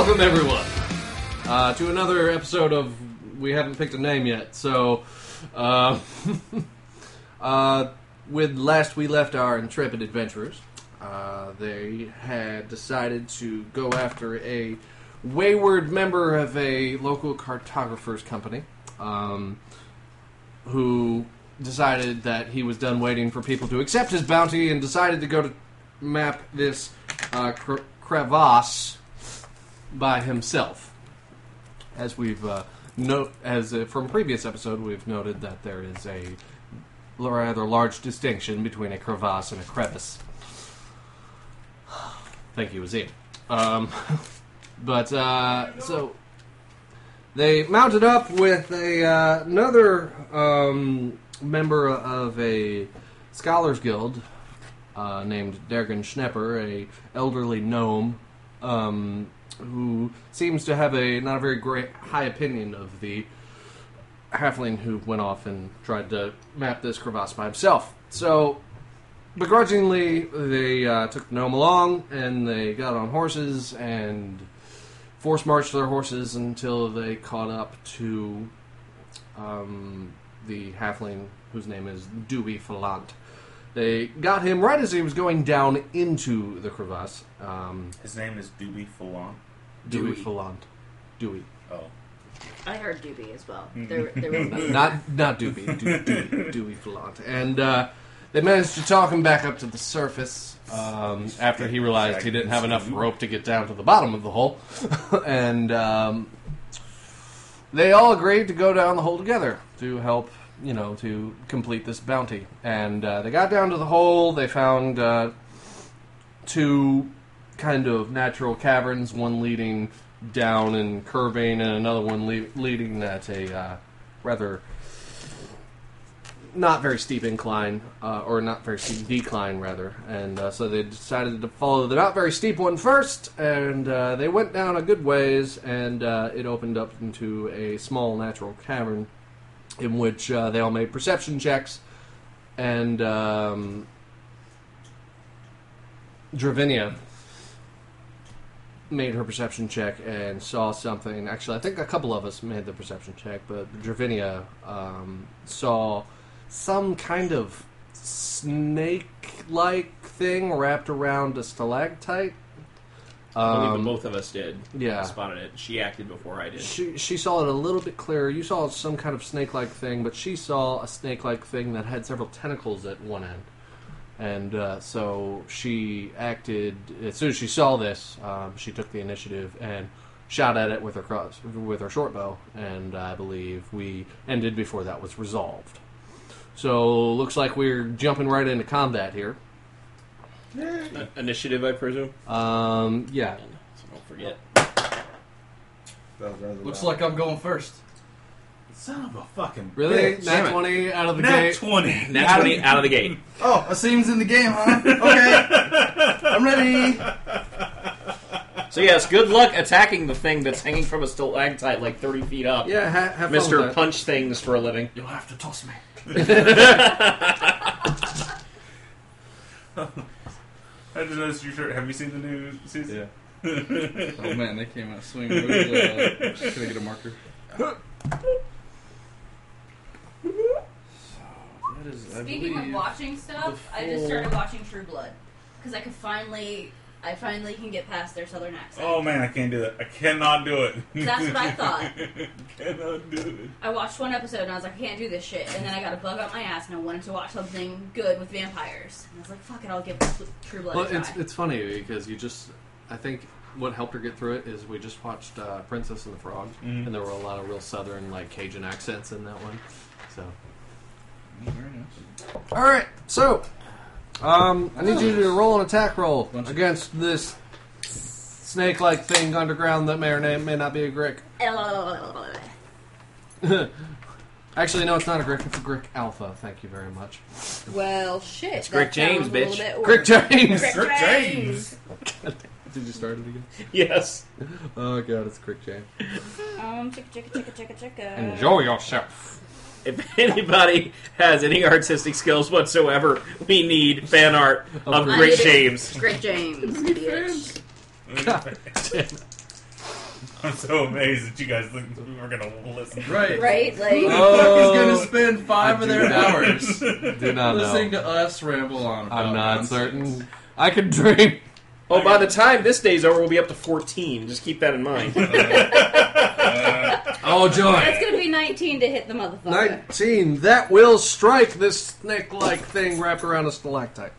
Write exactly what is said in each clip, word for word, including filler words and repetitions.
Welcome, everyone, uh, to another episode of We Haven't Picked a Name Yet. So, uh, uh, with last we left our intrepid adventurers, uh, they had decided to go after a wayward member of a local cartographer's company, um, who decided that he was done waiting for people to accept his bounty and decided to go to map this uh, cre- crevasse by himself. As we've uh, note, as uh, from a previous episode, we've noted that there is a rather large distinction between a crevasse and a crevice. Thank you, Azim. Um, but uh, so they mounted up with a uh, another um, member of a scholars guild uh, named Dergen Schnepper, a elderly gnome. Um, who seems to have a not a very great high opinion of the halfling who went off and tried to map this crevasse by himself. So, begrudgingly, they uh, took the gnome along, and they got on horses and force-marched their horses until they caught up to um, the halfling whose name is Dewey Falant. They got him right as he was going down into the crevasse. Um, His name is Dewey Falant. Dewey, Dewey. Falant. Dewey. Oh. I heard Doobie as well. There, there was both. Not not Dewey. Du- Dewey, Dewey Falant. And uh, they managed to talk him back up to the surface um, after he realized he didn't have enough rope to get down to the bottom of the hole. and um, they all agreed to go down the hole together to help, you know, to complete this bounty. And uh, they got down to the hole. They found uh, two kind of natural caverns, one leading down and curving, and another one le- leading at a uh, rather not very steep incline, uh, or not very steep decline, rather. And uh, so they decided to follow the not very steep one first, and uh, they went down a good ways, and uh, it opened up into a small natural cavern in which uh, they all made perception checks, and um, Dravinia made her perception check and saw something. Actually, I think a couple of us made the perception check, but Dravinia um, saw some kind of snake-like thing wrapped around a stalactite. I believe Um, that both of us did. yeah. Spotted it. She acted before I did. She she saw it a little bit clearer. You saw some kind of snake-like thing, but she saw a snake-like thing that had several tentacles at one end. And uh, so she acted, as soon as she saw this, um, she took the initiative and shot at it with her cross, with her short bow, and I believe we ended before that was resolved. So looks like we're jumping right into combat here. Uh, initiative, I presume? Um, yeah. So don't forget. Looks like I'm going first. Son of a fucking Really? bitch. Nat twenty out of the Nat gate? twenty. Nat twenty out of the gate. Oh, Asim's in the game, huh? Okay. I'm ready. So yes, good luck attacking the thing that's hanging from a stalactite like thirty feet up. Yeah, ha- have fun Mister with that. Punch Things for a living. You'll have to toss me. I just noticed your shirt. Have you seen the new season? Yeah. Oh man, they came out swinging. Uh, should I get a marker? That is, I Speaking of believe, watching stuff, I just started watching True Blood because I could finally, I finally can get past their southern accent. Oh man, I can't do that. I cannot do it. That's what I thought. Cannot do it. I watched one episode and I was like, I can't do this shit. And then I got a bug up my ass and I wanted to watch something good with vampires. And I was like, fuck it, I'll give True Blood Well, a try. it's it's funny because you just, I think what helped her get through it is we just watched uh, Princess and the Frog, Mhm. and there were a lot of real southern, like Cajun accents in that one. So, Very nice. all right, so um, I need you to roll an attack roll Bunch of- against this snake-like thing underground that may or may, may not be a Grick. Actually, no, it's not a Grick. It's a Grick Alpha. Thank you very much. Well, shit. It's Greg that James, sounds a little bitch. bit Grick worse. James. Grick Grick James. Did you start it again? Yes. Oh god, it's Grick James. Um, chicka chicka chicka chicka chicka. Enjoy yourself. If anybody has any artistic skills whatsoever, we need fan art of I Rick need it. James. Greg James, bitch. God damn it. I'm so amazed that you guys think we were gonna listen. Right. Right? Like, Oh, Oh. is going to spend five I of do their not- hours Do not listening know. to us ramble on. About I'm not nonsense. certain. I can dream. Oh, by the time this day's over, we'll be up to fourteen. Just keep that in mind. Oh, joy. that's gonna be nineteen to hit the motherfucker. nineteen. That will strike this snake-like thing wrapped around a stalactite.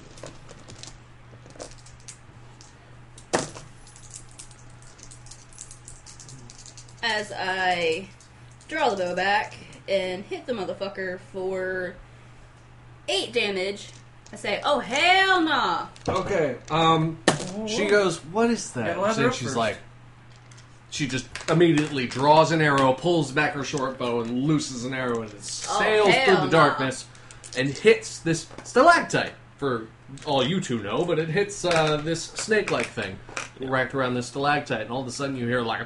As I draw the bow back and hit the motherfucker for eight damage, I say, "Oh hell nah!" Okay. Um, she goes, "What is that?" Yeah, lather And up she's first. like, she just immediately draws an arrow, pulls back her short bow, and looses an arrow, and it sails hell through the nah. darkness and hits this stalactite. For all you two know, but it hits uh, this snake-like thing wrapped around this stalactite, and all of a sudden you hear like,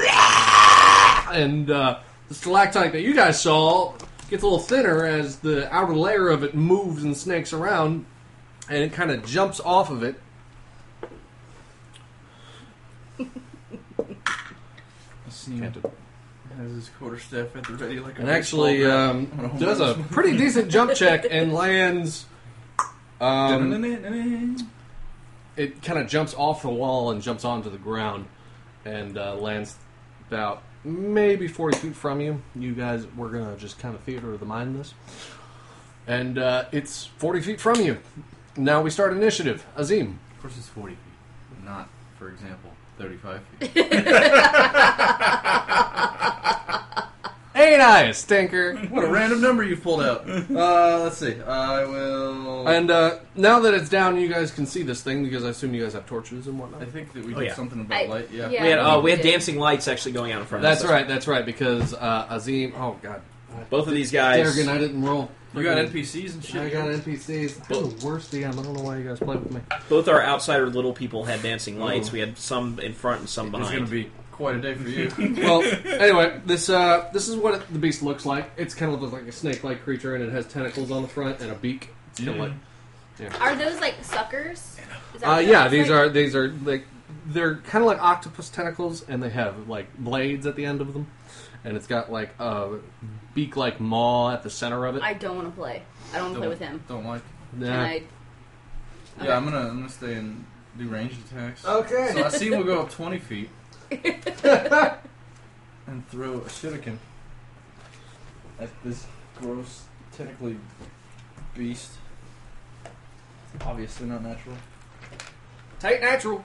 and uh, the stalactite that you guys saw gets a little thinner as the outer layer of it moves and snakes around, and it kind of jumps off of it. Sneem has his quarterstaff at the ready like a And actually baseball um, bat. I'm gonna does a hold this. pretty decent jump check and lands. Um, it kind of jumps off the wall and jumps onto the ground and uh, lands about maybe forty feet from you. You guys, we're going to just kind of theater of the mind this. And uh, it's forty feet from you. Now we start initiative. Azim. Of course, it's forty feet, not, for example, thirty-five feet. Ain't I a stinker? What a random number you pulled out. Uh, let's see. I will. And uh, now that it's down, you guys can see this thing because I assume you guys have torches and whatnot. I think that we Oh, did yeah. something about I- light. Yeah. yeah. we had oh, we had we did. dancing lights actually going out in front of us. That's right, that's right, because uh, Azim... Oh, God. Both of these guys. Dargan, I didn't roll. You got N P Cs and shit. I got N P Cs. I'm the worst D M. I don't know why you guys play with me. Both our outsider little people had dancing lights. Oh. We had some in front and some It's behind. going to be quite a day for you. Well, anyway, this uh, this is what it, the beast looks like. It's kind of like a snake-like creature, and it has tentacles on the front and a beak. It's kind of like, Are those like suckers? Is that uh, what yeah, that these looks like? are these are like they're kind of like octopus tentacles, and they have like blades at the end of them, and it's got like a beak-like maw at the center of it. I don't want to play. I don't want to play with him. Don't like. Can Nah. I? Yeah, I'm gonna I'm gonna stay and do ranged attacks. Okay. So I see we'll go up twenty feet and throw a shuriken at this gross, tentacly beast. Obviously not natural. Take natural.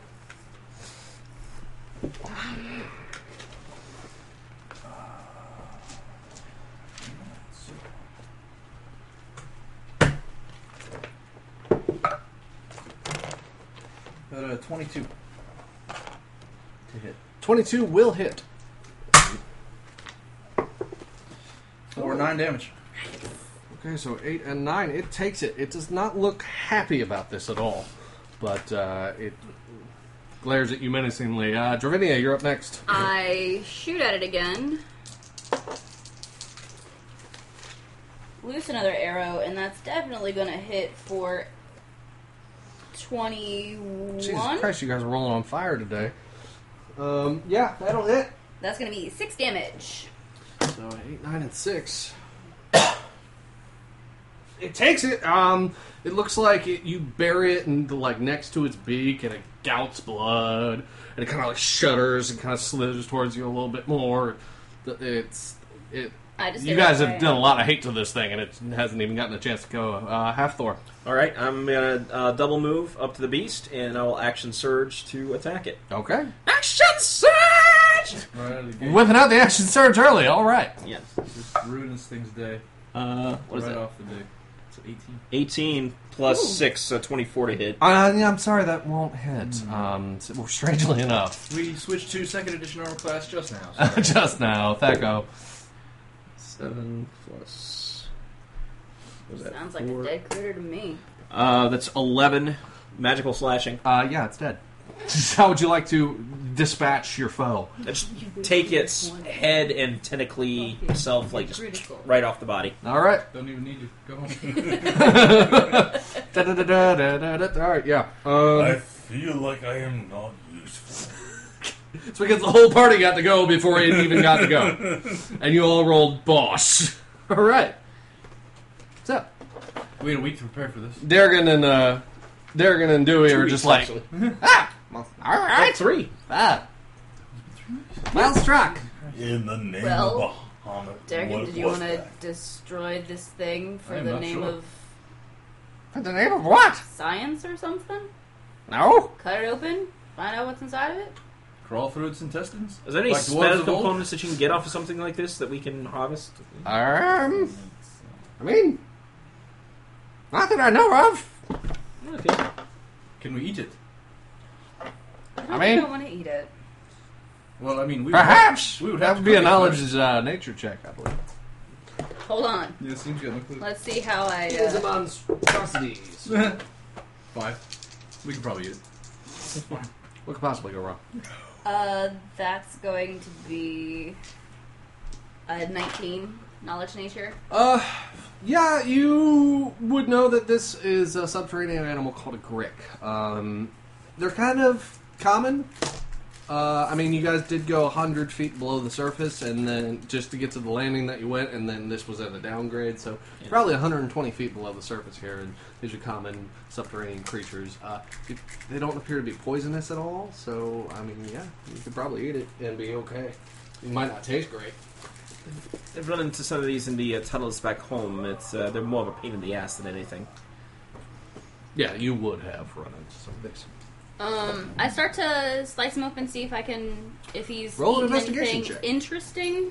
Got a twenty-two to hit. twenty-two will hit. Or nine damage. Okay, so eight and nine. It takes it. It does not look happy about this at all, but uh, it glares at you menacingly. Uh, Dravinia, you're up next. I shoot at it again. Loose another arrow, and that's definitely going to hit for twenty-one. Jesus Christ, you guys are rolling on fire today. Um, yeah, that'll hit. That's going to be six damage. So eight, nine, and six. It takes it. Um, it looks like it, you bury it in the, like next to its beak, and it gouts blood, and it kind of like shudders and kind of slithers towards you a little bit more. It's it. I just You stay guys right have where I done a am. lot of hate to this thing, and it hasn't even gotten a chance to go. Uh, half Thor. All right, I'm gonna uh, double move up to the beast, and I will action surge to attack it. Okay. Action surge! Right out of the gate. Whipping out the action surge early. All right. Yes. Just ruin this thing's day. Uh, what is right that? off the day. It's eighteen. eighteen plus Ooh. six, so twenty-four to hit. Uh, yeah, I'm sorry that won't hit. Um, s- well, strangely enough, We switched to second edition armor class just now. So. just now, Thaco. Seven plus. What was that? Sounds like Four. a dead critter to me. Uh, that's eleven magical slashing. Uh, yeah, it's dead. How would you like to dispatch your foe? Just take its head and tentacly self, like just Critical. right off the body. All right. Don't even need to go home. Da-da-da-da-da-da-da. All right, yeah. I Um, feel like I am not useful. It's because the whole party got to go before he even got to go. And you all rolled boss. Alright. So, We had a week to prepare for this. Dargan and, uh, Dargan and Dewey Two are weeks, just like, actually. ah! Well, alright. Like three. Ah. Well struck. In the name Well, of Bahamut. Dargan, what did you was want to that? destroy this thing for I am the not name sure. of For the name of what? science or something? No? Cut it open, find out what's inside of it? Crawl through its intestines. Is there any Like dwarves spell of old? components that you can get off of something like this that we can harvest? Um, I mean, not that I know of. Okay. Can we eat it? I, don't I mean- don't want to eat it. Well, I mean, we Perhaps. we would that have would to be a cook it knowledge uh, nature check, I believe. Hold on. first. Yeah, it seems good. Look, Let's see how I. Is Uh, monstrosities. Five. We can probably eat it. What could possibly go wrong? uh, that's going to be a nineteen knowledge nature. Uh, yeah, you would know that this is a subterranean animal called a grick. Um, they're kind of common. Uh, I mean, you guys did go one hundred feet below the surface, and then just to get to the landing that you went, and then this was at a downgrade, so Yeah. probably one hundred twenty feet below the surface here, and these are common subterranean creatures. Uh, it, they don't appear to be poisonous at all, so, I mean, yeah, you could probably eat it and be okay. It might not taste great. I've run into some of these in the uh, tunnels back home. It's uh, they're more of a pain in the ass than anything. Yeah, you would have run into some of these. Um, I start to slice him open, see if I can, if he's Roll an eaten investigation anything check. interesting.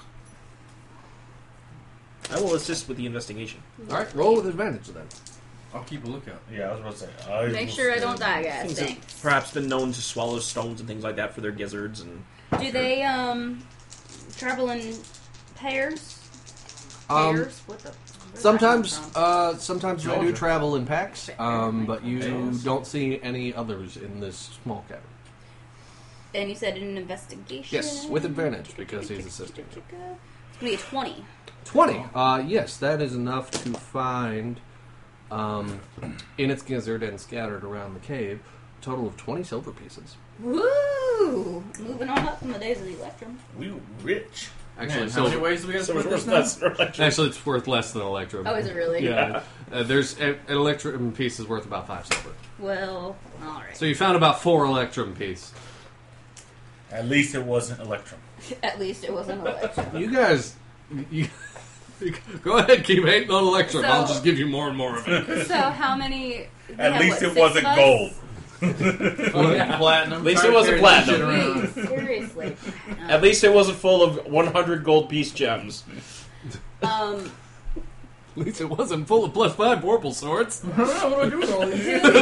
I will assist with the investigation. Alright, roll with advantage then. I'll keep a lookout. Yeah, I was about to say. I Make will sure I stay- don't die, guys. Things have Thanks. perhaps been known to swallow stones and things like that for their gizzards and Do they um travel in pairs? Um, Pairs? What the? where's that Sometimes, come from? uh, sometimes they do Georgia. travel in packs, um, but you Pairs. don't see any others in this small cabin. And you said an investigation. Yes, with advantage because he's assisting you. It's gonna be a twenty. Twenty. Uh, yes, that is enough to find um, in its gizzard and scattered around the cave a total of twenty silver pieces. Woo! Moving on up from the days of the Electrum. We rich. Actually, Man, how many silver. ways do we got to so split much this worse now? less electric. Actually, it's worth less than electrum. Oh, is it really? Yeah. Uh, there's an electrum piece is worth about five silver. Well, alright. So you found about four electrum pieces. At least it wasn't Electrum. At least it wasn't Electrum. You guys, you, go ahead, keep hating on electrum. So- I'll just give you more and more of it. So how many? we At have, least what, it six wasn't of us? gold. Fucking platinum. At least Try it to wasn't carry this shit platinum. around. Please, seriously. At least it wasn't full of one hundred gold piece gems. Um, At least it wasn't full of plus five Vorpal swords. I don't know what do I do with all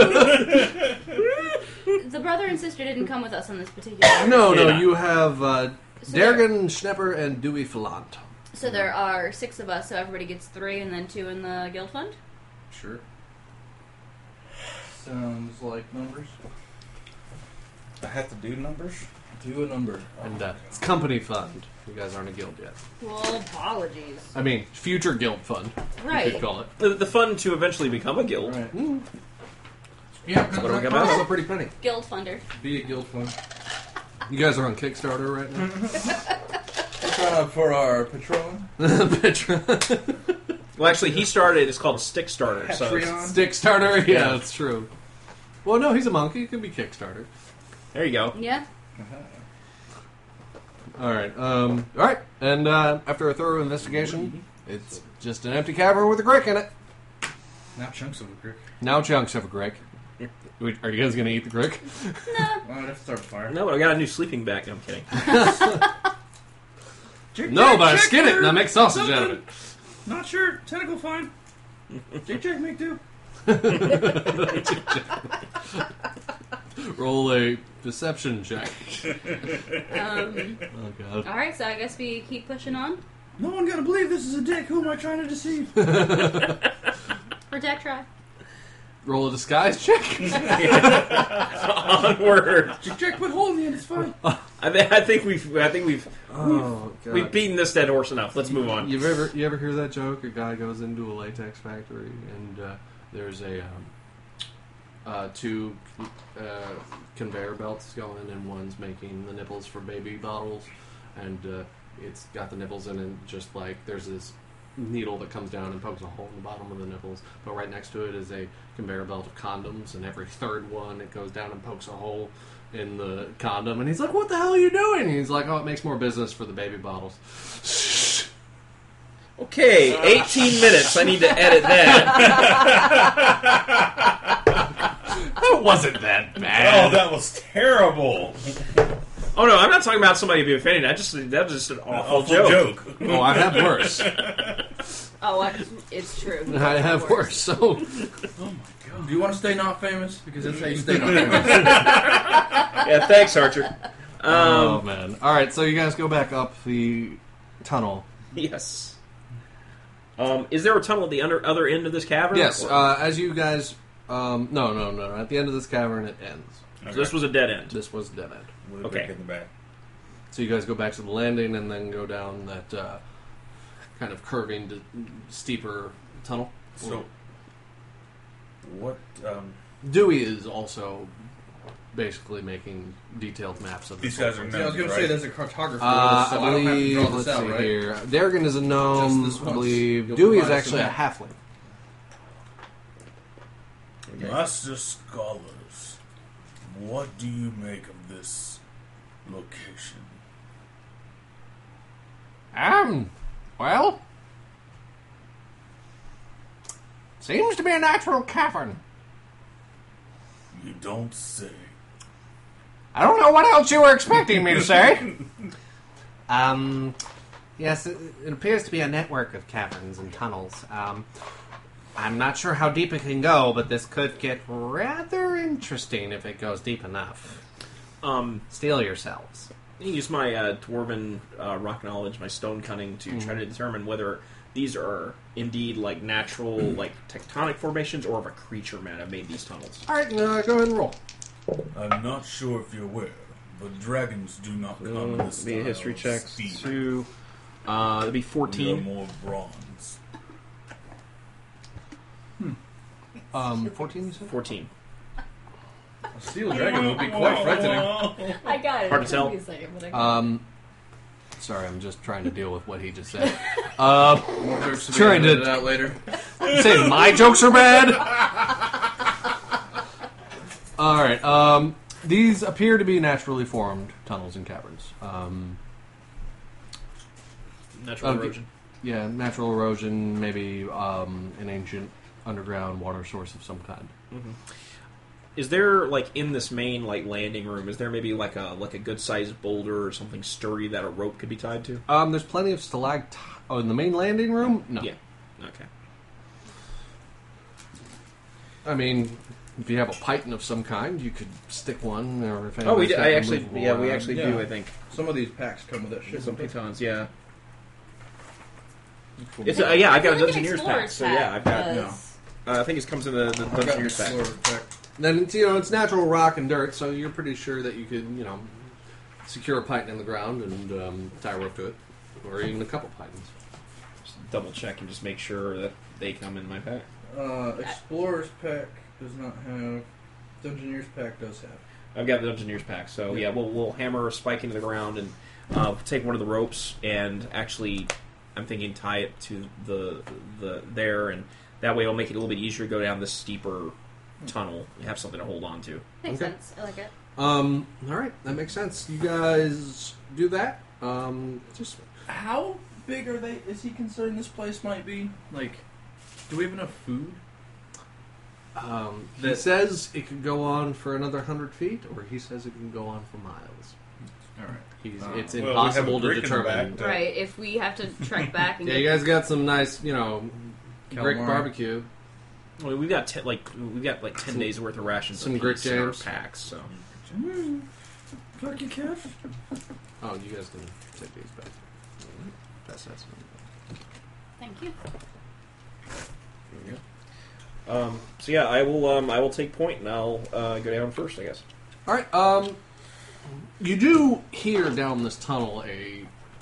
these. the brother and sister didn't come with us on this particular. No, no, Yeah. you have uh, So there- Dargan, Schnepper, and Dewey Falant. So there are six of us, so everybody gets three, and then two in the guild fund. Sure. Sounds like numbers. I have to do numbers. Do a number. And uh, it's company fund. You guys aren't a guild yet. Well, apologies. I mean, future guild fund, you Right. could call it. The, the fun to eventually become a guild. Right. Mm. Yeah, what do we got Costs about? a pretty penny. Guild funder. be a guild fund. You guys are on Kickstarter right now? We're trying out for our Patron. Petra. Well, actually, he started. It's called a stick starter. So it's- Patreon. Stick starter? Yeah, Yeah. that's true. Well, no, he's a monkey. It could be Kickstarter. there you go. Yeah. All right. Um, all right. And uh, after a thorough investigation, it's just an empty cavern with a grick in it. Now chunks of a crick. Now chunks of a grick. Wait, are you guys going to eat the grick? No. Well, I'd have to start a fire. No, but I got a new sleeping bag. No, I'm kidding. Jig, No, Jig, but I check skin it your and I make sausage out of it. something. Not sure. Tentacle fine. Jig check make do. Roll a deception check. Um, Oh, God. all right, so I guess we keep pushing on. No one gonna believe this is a dick. Who am I trying to deceive? Protect try. Roll a disguise check. Onward. Jig check put hole in the end. It's fine. I, th- I think we've. I think we've. Oh, God. We've beaten this dead horse enough. Let's move on. You've ever you ever hear that joke? A guy goes into a latex factory and uh, there's a um, uh, two uh, conveyor belts going, and one's making the nipples for baby bottles, and uh, it's got the nipples in it. Just like there's this needle that comes down and pokes a hole in the bottom of the nipples, but right next to it is a conveyor belt of condoms, and every third one it goes down and pokes a hole in the condom, and he's like, what the hell are you doing? And he's like, oh, it makes more business for the baby bottles. Okay, eighteen minutes. I need to edit that. That wasn't that Oh, bad. that was terrible. Oh no, I'm not talking about somebody being offended. I just that was just an awful, Awful joke. joke. Oh, I have worse. Oh, I, it's true. I have worse, so... Do you want to stay not famous? Because that's how you stay not famous. Yeah, thanks, Archer. Um, oh, man. Alright, so you guys go back up the tunnel. Yes. Um, is there a tunnel at the under, other end of this cavern? Yes, Or- uh, as you guys... Um, no, no, no. At the end of this cavern, it ends. so this was a dead end. This was dead end. We'll Okay. back in the back. So you guys go back to the landing and then go down that uh, kind of curving, to steeper tunnel. So, what? Um, Dewey is also basically making detailed maps of These this whole guys are place. See, I was going to Right. say there's a cartographer, Uh, so I I, don't have to believe, draw let's this see out, right? here. Darrigan is a gnome. Just this I once. believe You'll Dewey is provide us actually a a halfling. Master Scholars, what do you make of this location? Um, well, seems to be a natural cavern. You don't say. I don't know what else you were expecting me to say. um, yes, it, it appears to be a network of caverns and tunnels. Um, I'm not sure how deep it can go, but this could get rather interesting if it goes deep enough. Um, Steel yourselves. I use my uh, dwarven uh, rock knowledge, my stone cunning, to try to determine whether these are indeed like natural, like tectonic formations, or if a creature might have made these tunnels. All right, uh, go ahead and roll. I'm not sure if you're aware, but dragons do not come in this Be a style history of check. speed. Two. Uh, that'd be We are fourteen. more bronze. Um, fourteen, you said? Fourteen. A steel dragon would be quite frightening. I got it. Hard to tell. Give me a second, but I got Um, sorry, I'm just trying to deal with what he just said. Um, More jokes to be Trying to- edited out later. say my jokes are bad. All right. Um, these appear to be naturally formed tunnels and caverns. Um, Natural Okay. erosion. yeah, natural erosion, maybe um, an ancient underground water source of some kind. Is there like in this main like landing room? Is there maybe like a like a good sized boulder or something sturdy that a rope could be tied to? Um, there's plenty of stalactites. Oh, in the main landing room? No. Yeah. Okay. I mean, if you have a python of some kind, you could stick one. Or if Oh, we anybody's did, got I a actually movable yeah we arm. actually Yeah. do I think Some of these packs come with that shit. some pitons yeah. Cool. It's a, yeah I got a feel like an Dungeoneer's pack explorer's so yeah I've got does. uh, I think it comes in the, the I've got an Dungeoneer's pack. explorer pack. Then it's, you know, it's natural rock and dirt, so you're pretty sure that you could, you know, secure a python in the ground and um, tie a rope to it, or even a couple pythons. Just double check and just make sure that they come in my pack. Uh, explorer's pack does not have. Dungeoneer's pack does have. I've got the Dungeoneer's pack, so yeah, we'll we'll hammer a spike into the ground and uh, take one of the ropes and actually, I'm thinking tie it to the the there, and that way it'll make it a little bit easier to go down this steeper tunnel. You have something to hold on to. Makes Okay. sense. I like it. Um, all right, that makes sense. You guys do that. Um, just How big are they? Is he concerned this place might be? Like, do we have enough food? um, he That- says it could go on for another hundred feet, or he says it can go on for miles. All right. He's, Uh, it's well, we have impossible a to brick in the determine. back. Yeah. Right. If we have to trek back and Yeah, get you guys got some nice, you know, brick Calamari. barbecue. Well, we've got ten, like we've got like ten Some- days worth of rations, some apiece grit in our jams. packs. So Fuck you, Kev. Oh, you guys can take these back. Pass that. Thank you. um, so yeah, I will um, I will take point and I'll uh, go down first, I guess. All right. Um, you do hear down this tunnel a.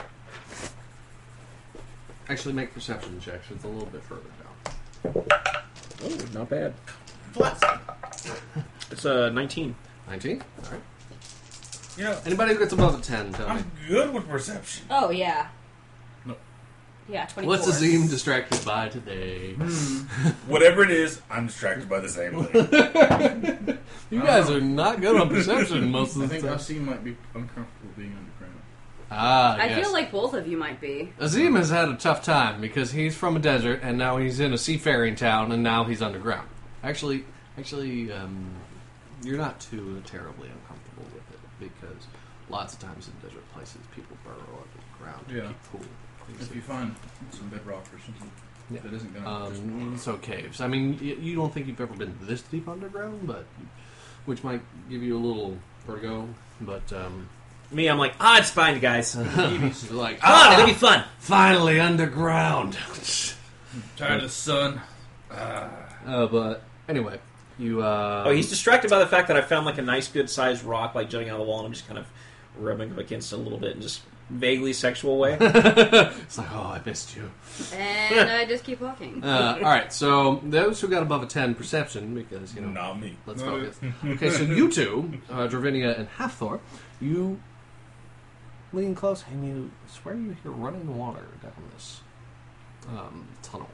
Actually, make perception checks. It's a little bit further down. Oh, not bad. It's a uh, nineteen. nineteen? Alright. You know, Anybody who gets above a ten, tell me. I'm good with perception. Oh, yeah. No. Yeah, twenty-four. What's Azim distracted by today? Whatever it is, I'm distracted by the same thing. You guys are not good on perception most I of the think time. Asim might be uncomfortable being underground. Ah, I yes. feel like both of you might be. Azim has had a tough time because he's from a desert and now he's in a seafaring town and now he's underground. Actually, actually, um, you're not too terribly uncomfortable with it because lots of times in desert places people burrow underground to Yeah. keep cool. If you find some bedrock or something Yeah. that isn't going to Um, so caves. I mean, y- you don't think you've ever been this deep underground, but which might give you a little vertigo. But um, Me, I'm like, ah, it's fine, guys. you're like, Ah, it'll ah, be fun. finally underground. tired of the sun. uh, but anyway, you. Uh, Oh, he's distracted by the fact that I found like a nice, good-sized rock, like jutting out of the wall, and I'm just kind of rubbing up against it a little bit in just vaguely sexual way. It's like, oh, I missed you. And I just keep walking. Uh, all right, so those who got above a ten perception, because you know, Not me. let's focus. Okay, so you two, uh, Dravinia and Hathor, you lean close and you swear you hear running water down this um, tunnel.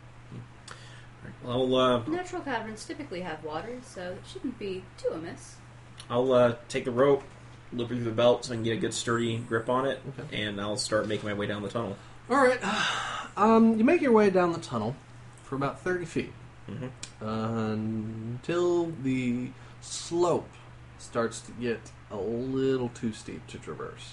I'll uh, Natural caverns typically have water, so it shouldn't be too amiss. I'll uh, take the rope, loop it through the belt, so I can get a good sturdy grip on it, Okay. and I'll start making my way down the tunnel. All right, um, you make your way down the tunnel for about thirty feet Mm-hmm. uh, until the slope starts to get a little too steep to traverse.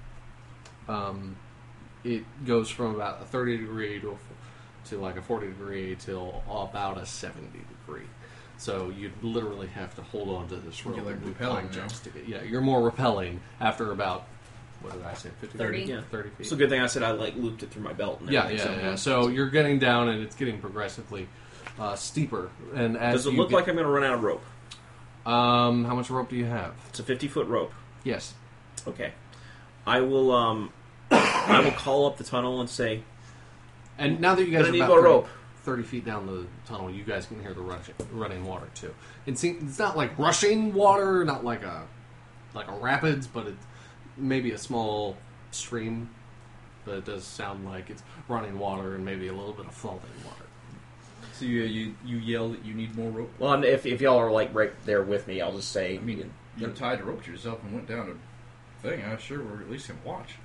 Um, it goes from about a thirty degree to a, to like a forty degree till about a seventy degree. So you'd literally have to hold on to this rope You're, like, and do repelling climb now. jumps to get. Yeah, you're more repelling after about what did I say? fifty, thirty. Yeah. thirty feet. It's a good thing I said I like looped it through my belt. And Yeah, everything, yeah, so- yeah. So you're getting down, and it's getting progressively uh, steeper. And as Does it you look get- like I'm going to run out of rope? Um, how much rope do you have? It's a fifty foot rope. Yes. Okay. I will. Um, I will call up the tunnel and say, And now that you guys Gonna are need about more thirty, rope. thirty feet down the tunnel, you guys can hear the rushing, running water too. It seems, it's not like rushing water, not like a like a rapids, but it's maybe a small stream. But it does sound like it's running water and maybe a little bit of flowing water. So you, you you yell that you need more rope. "Well, and if if y'all are like right there with me, I'll just say, I mean, you tied the rope to yourself and went down a thing. I'm sure we're at least gonna watch.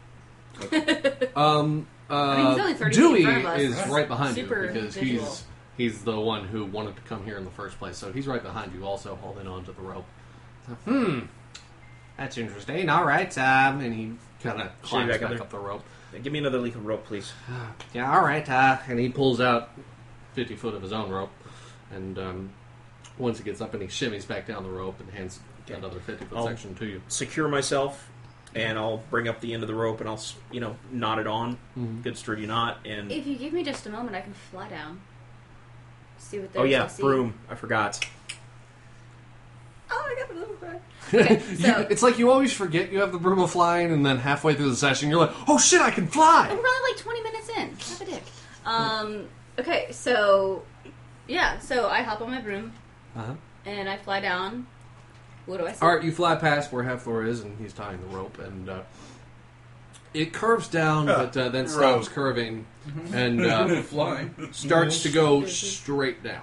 Um, uh, I mean, he's only thirty feet Dewey in front of us. is Right. right behind Super you because visual. he's he's the one who wanted to come here in the first place. So he's right behind you, also holding on to the rope. So, hmm, that's interesting. All right, um, and he kind of climbs back back, up there. up the rope. give me another leaf of rope, please." Yeah, all right, uh, and he pulls out fifty foot of his own rope, and um, once he gets up, and he shimmies back down the rope and hands Okay. another fifty foot I'll- section to you. Secure myself, and I'll bring up the end of the rope, and I'll s- you know knot it on, Mhm. good sturdy knot, and If you give me just a moment, I can fly down. See what there's oh yeah, to see. broom. I forgot. Oh, I got the broom back. Okay, You- so it's like you always forget you have the broom of flying, and then halfway through the session, you're like, "Oh shit, I can fly!" we're only like twenty minutes in. Have a dick. Um. Okay, so yeah, so I hop on my broom Uh-huh. and I fly down. What do I see? All right, you fly past where Hathor is, and he's tying the rope, and uh, it curves down, but uh, then stops Rope. curving, and uh, Flying. starts to go straight down.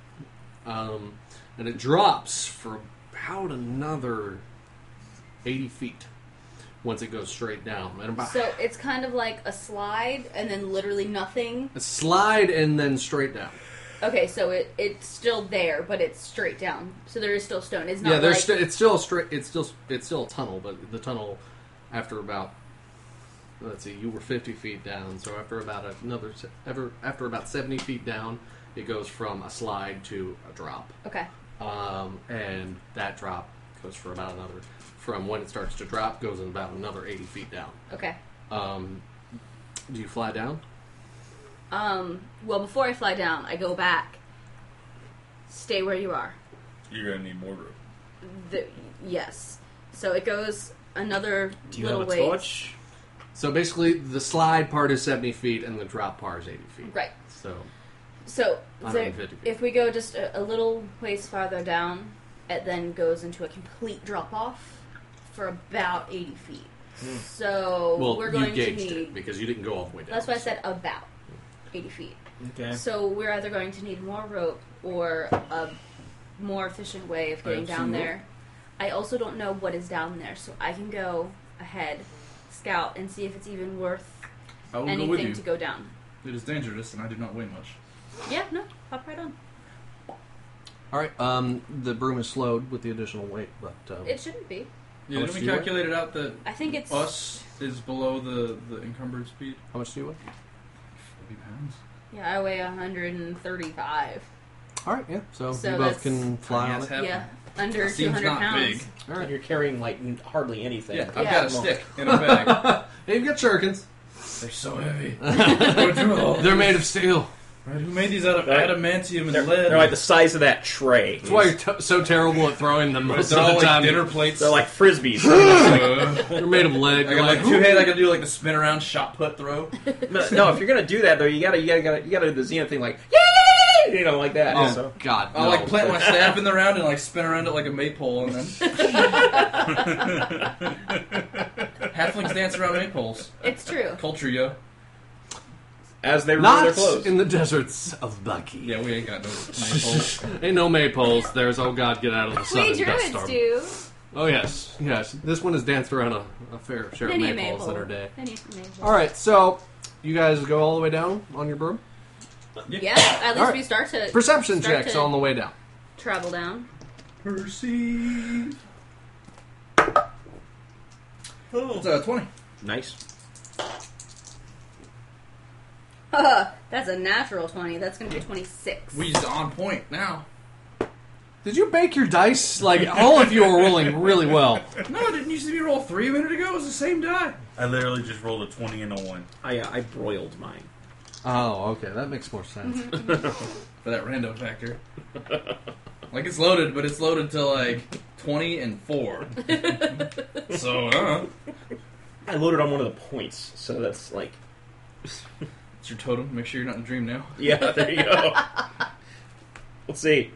Um, and it drops for about another eighty feet once it goes straight down. And about So it's kind of like a slide and then literally nothing. a slide and then straight down. Okay, so it it's still there, but it's straight down. So there is still stone. It's not Yeah, there's like sti- it's still a straight. It's still it's still a tunnel, but the tunnel after about let's see, you were fifty feet down, so after about another se- ever after about seventy feet down, it goes from a slide to a drop, okay. um, and that drop goes for about another from when it starts to drop goes in about another eighty feet down. Okay. Um, do you fly down? Um. Well, before I fly down, I go back. Stay where you are. You're gonna need more rope. The, yes. So it goes another Do you little have a ways. torch? So basically, the slide part is seventy feet, and the drop part is eighty feet. Right. So So, one there, hundred fifty feet. if we go just a, a little ways farther down, it then goes into a complete drop off for about eighty feet. So well, we're you going to gauged need. it because you didn't go all the way down. That's why I said about eighty feet. Okay. So we're either going to need more rope or a more efficient way of getting have down some there. I also don't know what is down there, so I can go ahead, scout, and see if it's even worth I will go with anything you. to go down. It is dangerous, and I do not weigh much. Yeah, no, hop right on. All right. Um, the broom is slowed with the additional weight, but um, It shouldn't be. Yeah, much didn't do we you weigh? calculate it out that I think it's us is below the, the encumbered speed? how much do you weigh? forty pounds. Yeah, I weigh one hundred thirty-five. All right. Yeah. So, So you both that's- can fly Tiny on ass it. hat. Yeah, under Seems two hundred not pounds. big. All And right. you're carrying like n- hardly anything. Yeah, I've Yeah. got a stick in a bag. Hey, you've got shurikens. They're so heavy. What do with all They're this? made of steel. Right, who made these out of They're- adamantium and They're, lead? they're like the size of that tray. That's why you're t- so terrible at throwing them most They're of all the like time. dinner plates. They're like frisbees. Uh, They're made of lead. I You're got like like, two hands. I can do like the spin around shot put throw. But no, if you're gonna do that though, you gotta you gotta, gotta you gotta do the Xena thing like yay, you know, like that. oh So. God! I'll no. like plant my staff in the round and like spin around it like a maypole, and then halflings dance around maypoles. It's true. Culture, yo. As they remove their Not clothes. in the deserts of Bucky. Yeah, we ain't got no maypoles. Ain't no maypoles. There's oh God, get out of the sun We and dust druids storm. do. Oh yes, yes. This one has danced around a, a fair share Many of a maypoles maple. in her day. Many a maple. All right, so you guys go all the way down on your broom. Yeah, at least All right. we start to Perception start checks to on the way down. travel down. Perceive. It's uh, twenty. Nice. That's a natural twenty. That's going to be twenty-six. We just on point now. Did you bake your dice? Like all of you are rolling really well. No, didn't you see me roll three a minute ago? It was the same die. I literally just rolled a twenty and a one. I uh, I broiled mine. Oh, okay, that makes more sense. For that random factor. Like it's loaded, but it's loaded to like twenty and four. So, uh, I loaded on one of the points, so that's like it's your totem. Make sure you're not in a dream now. yeah. There you go. Let's see.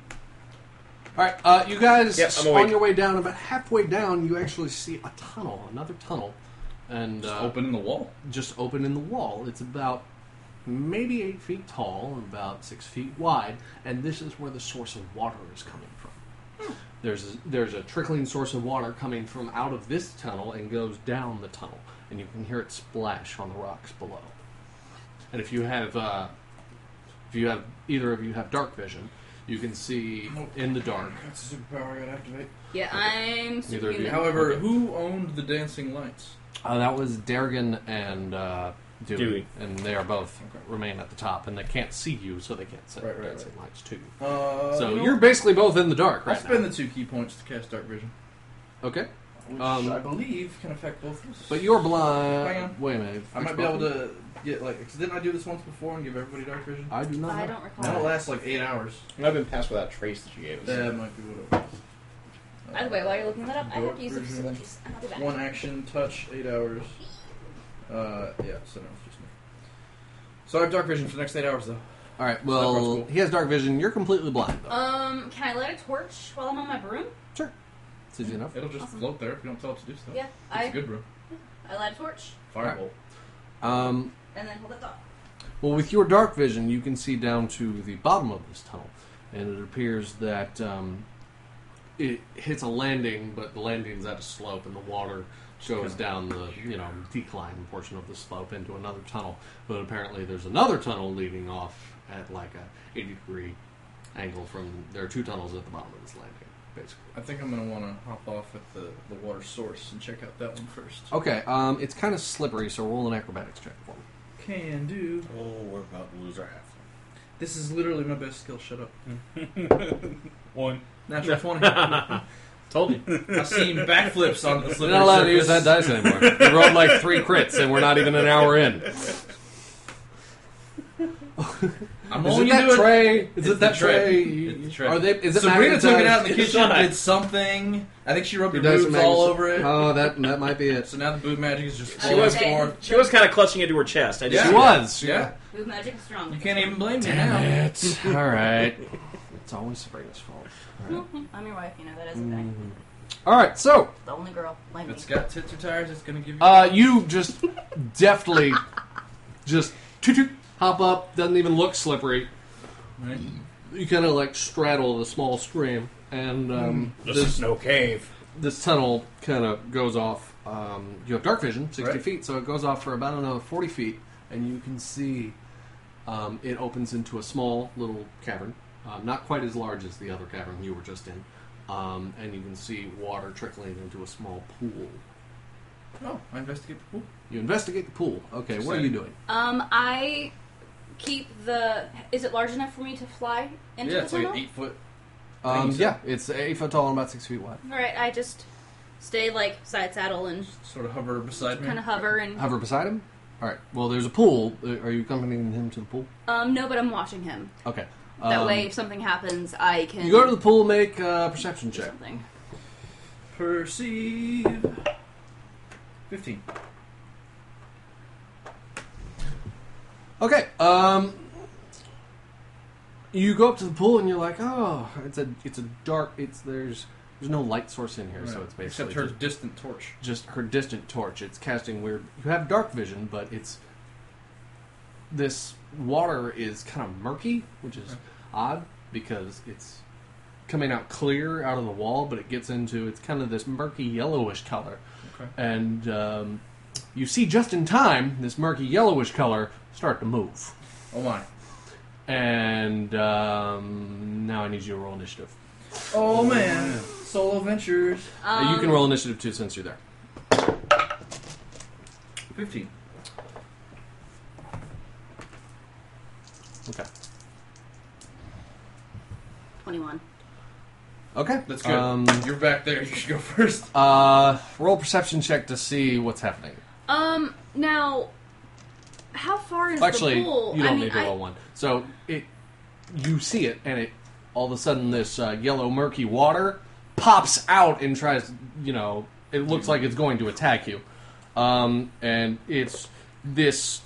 All right, uh, you guys Yep, I'm on awake. your way down. About halfway down, you actually see a tunnel, another tunnel, and Just uh, open the wall. just open in the wall. It's about maybe eight feet tall and about six feet wide, and this is where the source of water is coming from. There's a, there's a trickling source of water coming from out of this tunnel and goes down the tunnel, and you can hear it splash on the rocks below. And if you have uh, if you have either of you have dark vision, you can see Nope. in the dark. That's a superpower I gotta activate. Yeah, I'm Neither of you. superhuman. However, Okay. who owned the dancing lights? Uh, that was Dargan and uh, Dewey, Dewey. and they are both Okay. remain at the top, and they can't see you, so they can't set Right, right, dancing lights to you. Uh, So you know, you're basically both in the dark I'll right spend now. the two key points to cast dark vision, Okay, which Um, I believe can affect both of us. but you're blind. Hang on. Wait a minute. I might be able to get like. Cause didn't I do this once before and give everybody dark vision? I do not. I know. don't recall. That'll last like eight hours. I've been passed without trace that you gave us. That might be what it was. By the way, while you're looking that up, I have to use the Version. facilities. I'll be back. One action, touch, eight hours. Uh, yeah, so no, it's just me. So I have dark vision for the next eight hours, though. All right. that part's Well, cool. he has dark vision. You're completely blind, though. Um, can I light a torch while I'm on my broom? sure. It's easy enough. It'll just Awesome. float there if you don't tell it to do stuff. Yeah, It's I a good room. I light a torch Firebolt. Um, and then hold it up. well, with your dark vision, you can see down to the bottom of this tunnel, and it appears that um, it hits a landing, but the landing's at a slope, and the water goes down the you know decline portion of the slope into another tunnel. But apparently, there's another tunnel leading off at like a eighty degree angle from. There are two tunnels at the bottom of this landing, basically. I think I'm gonna want to hop off at the, the water source and check out that one first. Okay, um, it's kind of slippery, so roll an acrobatics check for me. Can do. Oh, we're about to lose our half. This is literally my best skill. Shut up. One. Natural twenty. Told you. I've seen backflips on the You're slippery not allowed to use that surface. dice anymore. You rolled like three crits, and we're not even an hour in. I'm Is only it that doing tray? Is It's it that the tray. tray? It's the tray. Are they? Is it Sabrina took it out in the It's kitchen, not. did something. I think she rubbed It her does boobs make- all over it. Oh, that that might be it. So now the boob magic is just She falling was- forth. She was kind of clutching it to her chest. I just Yeah. She was. Yeah. Move magic is strong. You can't even blame me Damn now. it! All right. It's always Sabrina's fault. All right. Mhm. I'm your wife, you know that is a thing. All right. So, The only girl. Blame If me. it's got tits or tires, it's gonna give you. uh, you just deftly just toot toot, hop up. Doesn't even look slippery. Right. You kind of like straddle the small stream, and um, This is this no cave. this tunnel kind of goes off. Um, you have dark vision, sixty Right. feet, so it goes off for about another forty feet, and you can see um, it opens into a small little cavern, um, not quite as large as the other cavern you were just in, um, and you can see water trickling into a small pool. Oh, I investigate the pool. You investigate the pool. Okay, what are you doing? Um, I keep the. Is it large enough for me to fly into Yeah, the it's like tunnel? an eight foot. Um, so. yeah, it's eight foot tall and about six feet wide. All right, I just stay like side saddle and Sort of hover beside me. kind of hover and. Hover beside him. All right. Well, there's a pool. Uh, Are you accompanying him to the pool? Um, no, but I'm watching him. Okay. That Um, way, if something happens, I can. you go to the pool, make a perception do check. something. Perceive. Fifteen. Okay. Um, you go up to the pool and you're like, oh, it's a it's a dark. It's there's there's no light source in here, so Right. it's basically Except her just, distant torch. just her distant torch. It's casting weird. You have dark vision, but it's this water is kind of murky, which is Okay. odd because it's coming out clear out of the wall, but it gets into it's kind of this murky yellowish color. Okay. And um, you see just in time this murky yellowish color start to move. Oh my. And um, now I need you to roll initiative. Oh man. Solo ventures. Uh, Um, you can roll initiative too since you're there. Fifteen. Okay. Twenty-one. Okay. That's good. Um, You're back there. You should go first. uh, roll perception check to see what's happening. Um, now, how far is Actually, the pool? you don't I mean, need to I- roll one. So it, you see it, and it all of a sudden this uh, yellow murky water pops out and tries. You know, it looks like it's going to attack you, um, and it's this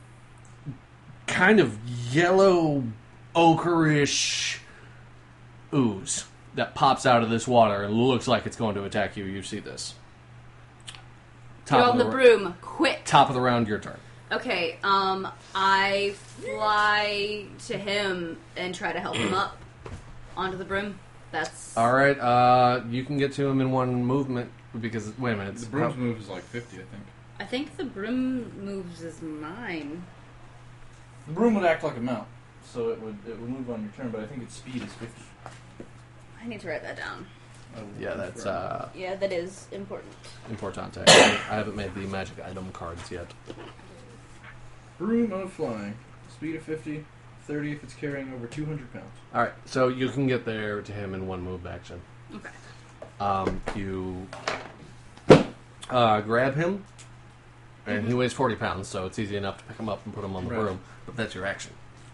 kind of yellow ochreish ooze that pops out of this water and looks like it's going to attack you. You see this. Get on the ra- broom, quick. top of the round, your turn. Okay, um, I fly to him and try to help him up onto the broom. That's All right, uh, you can get to him in one movement because wait a minute. The it's- broom's move is like fifty, I think. I think the broom moves is mine. The broom would act like a mount, so it would it would move on your turn. But I think its speed is fifty. I need to write that down. I will Yeah, that's confirm. uh, Yeah, that is important. importante. I haven't made the magic item cards yet. Broom of flying. Speed of fifty. thirty if it's carrying over two hundred pounds. All right, so you can get there to him in one move action. Okay. Um, you uh, grab him, and he weighs forty pounds, so it's easy enough to pick him up and put him on the Right. broom. But that's your action.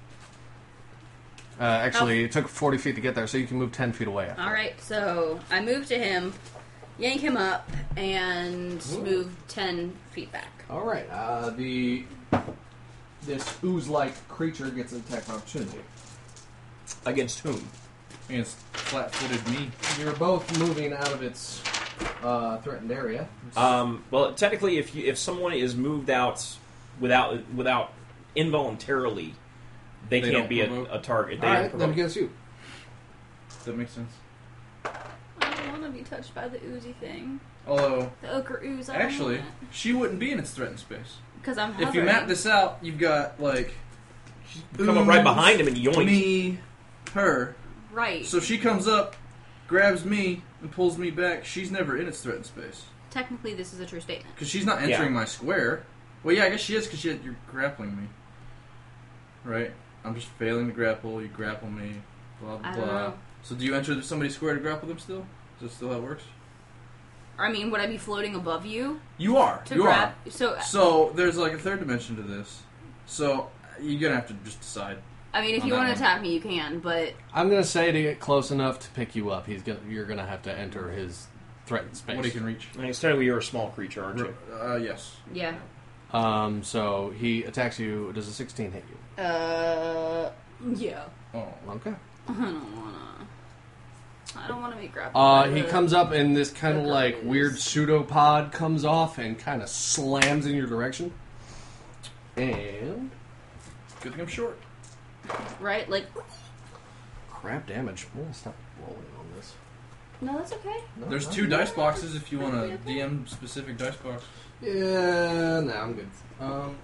Uh, actually, it took forty feet to get there, so you can move ten feet away. After All right, so I move to him, yank him up, and Ooh. move ten feet back. All right. Uh, the this ooze-like creature gets an attack of opportunity. Against whom? Against flat-footed me. You're both moving out of its uh, threatened area. Um, well, technically, if you, if someone is moved out without without involuntarily, they, They can't don't be a, provoke? a target. They All don't right, then provoke. against you. That makes sense. I don't want to be touched by the oozy thing. Although, The ochre ooze. I actually, she wouldn't be in its threatened space. because I'm If you hovering. map this out, you've got like Come up right ooze, behind him and yoink. me, her. right. So she comes up, grabs me, and pulls me back. She's never in its threatened space Technically, this is a true statement. because she's not Yeah. entering my square. Well, yeah, I guess she is because she you're grappling me, right? I'm just failing to grapple. You grapple me. Blah blah I don't blah. know. So do you enter somebody's square to grapple them still? Is that still how it works? Or, I mean, would I be floating above you You are. to you grab? are. So, So there's like a third dimension to this. So you're gonna have to just decide. I mean, if On you that want one. to attack me, you can, but I'm gonna say to get close enough to pick you up, he's gonna. You're gonna have to enter his threatened space. What he can reach. I mean, technically, you're a small creature, aren't you? Uh, yes. yeah. Um. So he attacks you. Does a sixteen hit you? Uh, yeah. Oh. Okay. I don't wanna. I don't wanna be grappled. Uh, by he the- comes up and this kind of the like guys. weird pseudopod comes off and kind of slams in your direction. And Good thing I'm short. right, like. crap damage. I'm gonna stop rolling on this. No, that's okay. No, There's no. two dice boxes if you want a D M specific dice box. Yeah, no, I'm good. Um,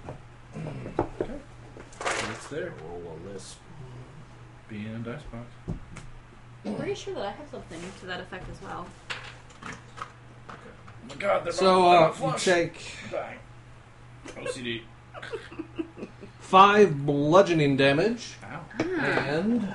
It's there. roll on this. Be in a dice box. I'm pretty sure that I have something to that effect as well. Oh my god, they're So not, they're uh, not you flush. take Dying. O C D. five bludgeoning damage Ow. and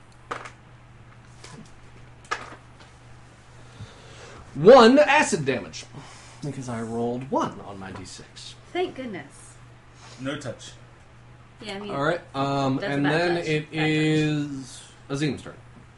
one acid damage because I rolled one on my d six. Thank goodness. No touch. Yeah, I mean, All right, um, That's a and bad then touch. it Bad touch. is Azim's turn.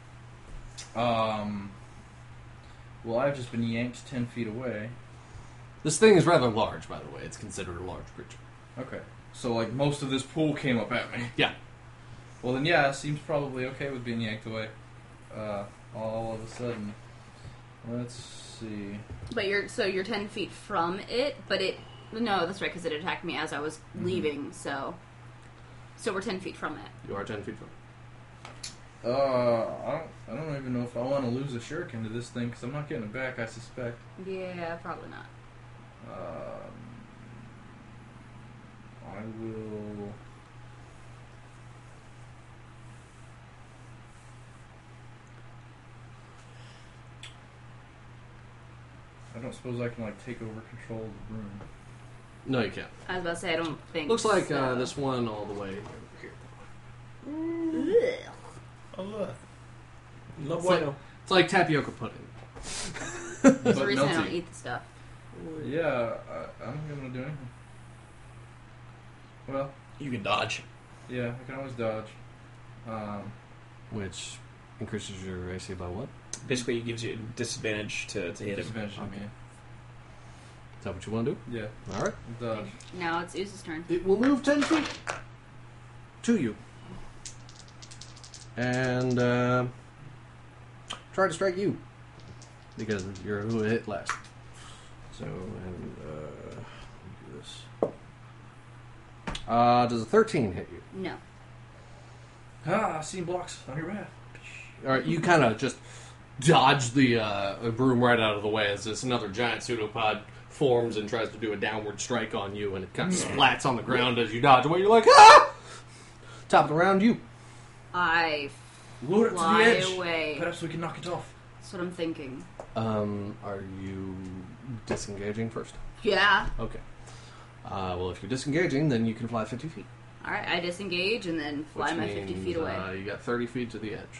Um. Well, I've just been yanked ten feet away. This thing is rather large, by the way. It's considered a large creature. Okay. So, like, most of this pool came up at me. Yeah. Well, then, yeah, seems probably okay with being yanked away. Uh, all of a sudden. Let's see. but you're so you're ten feet from it, but it no, that's right because it attacked me as I was Mm-hmm. leaving. So, so we're ten feet from it. You are ten feet from. Uh, I don't, I don't even know if I want to lose a shuriken to this thing, because I'm not getting it back, I suspect. Yeah, probably not. Um, I will... I don't suppose I can, like, take over control of the room. No, you can't. I was about to say I don't think. Looks like so. uh, this one all the way here. Ugh. Oh, look. No It's like, bueno. it's like tapioca pudding. That's But the reason I don't melty. eat the stuff. Yeah, I, I don't think I'm going to do anything. Well, You can dodge. yeah, I can always dodge. Um, Which increases your A C by what? Basically, it gives you disadvantage to, to hit him. disadvantage on me. Is that what you want to do? Yeah, All right. dodge. Now it's Ooze's turn. It will move ten feet to you. And uh, try to strike you. Because you're who it hit last. So, and uh, do this. Uh, does a thirteen hit you? No. Ah, I've seen blocks on your path. All right, you kind of just dodge the uh, broom right out of the way as this another giant pseudopod forms and tries to do a downward strike on you, and it kind of splats on the ground as you dodge away. You're like, ah! Top of the round, you. I Lure it to the fly edge. away. Perhaps we can knock it off. That's what I'm thinking. Um, are you disengaging first? Yeah. Okay. Uh, well, if you're disengaging, then you can fly fifty feet. All right. I disengage and then fly which my fifty means, feet away. Uh, you got thirty feet to the edge.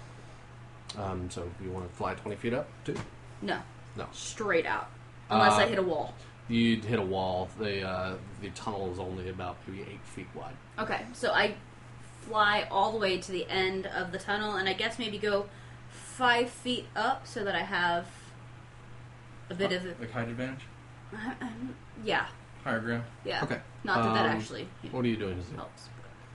Um, so you want to fly twenty feet up, too? no. No. Straight out. Unless I Uh, hit a wall. You'd hit a wall. The uh, the tunnel is only about maybe eight feet wide. Okay. So I fly all the way to the end of the tunnel, and I guess maybe go five feet up so that I have a bit of Like height advantage? yeah, Higher ground. yeah. Okay. Not that that Um, actually you know, What are you doing? Zeke? helps.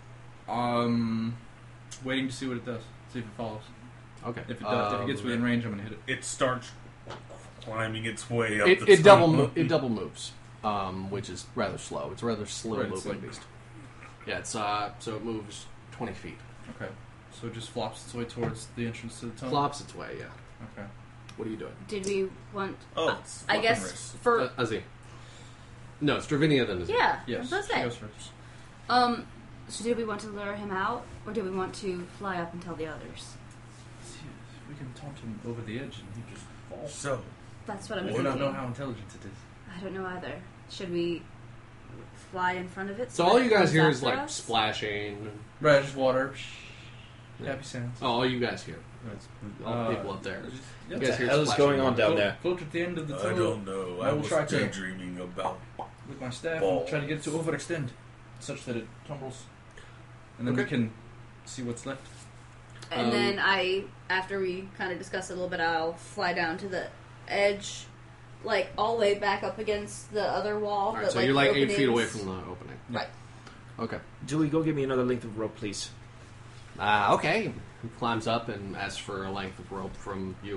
Um, waiting to see what it does. See if it follows. Okay. If it does, if it Um, gets within range, I'm gonna hit it. It starts climbing its way up it, the it double tunnel. mo- it double moves, um, which is rather slow. It's a rather slow Right, it's moving like- beast. Yeah, it's uh, so it moves twenty feet. Okay. So it just flops its way towards the entrance to the tunnel. Flops its way. Yeah. Okay. What are you doing? Did we want? Oh, uh, it's I fucking guess race. for Uh, Azzy. No, Stravinia then Azzy. yeah. Yes. I was She gonna goes say. first. Um. So did we want to lure him out, or do we want to fly up and tell the others? See if we can taunt him over the edge and he just falls. So, That's what I'm We thinking. don't know how intelligent it is. I don't know either. Should we fly in front of it? So all that you it guys comes hear is after like us? splashing. Right, just water. Yeah. Happy sounds. Oh, all you guys hear. That's all the Uh, people up there. Just- You What guys the hear hell is splashing going on water. down Float- there? Float at the end of the I tunnel don't know. I I will was try to- daydreaming about with my staff Ball. and try to get it to overextend, such that it tumbles, and then we Okay. can see what's left. And Um, then I, after we kind of discuss it a little bit, I'll fly down to the edge, like all the way back up against the other wall. All right, but, so like, you're the like eight feet away openings- from the opening. Right. Okay. Dewey, go give me another length of rope, please. Uh, okay. He climbs up and asks for a length of rope from you.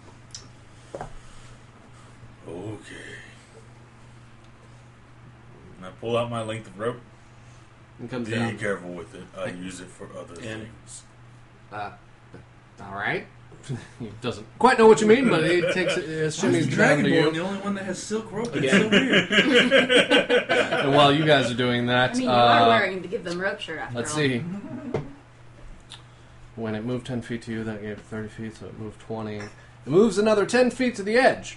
Okay. And I pull out my length of rope. And comes Be down. careful with it. I use it for other And- things. Uh, all right. He doesn't quite know what you mean, but he takes it. Uh, shimmies down Dragon to Ball you. the only one that has silk rope. It's Again. so weird. And while you guys are doing that, I mean, you uh, are wearing to give them rope shirt after let's all. see. When it moved ten feet to you, that gave it thirty feet, so it moved twenty. It moves another ten feet to the edge.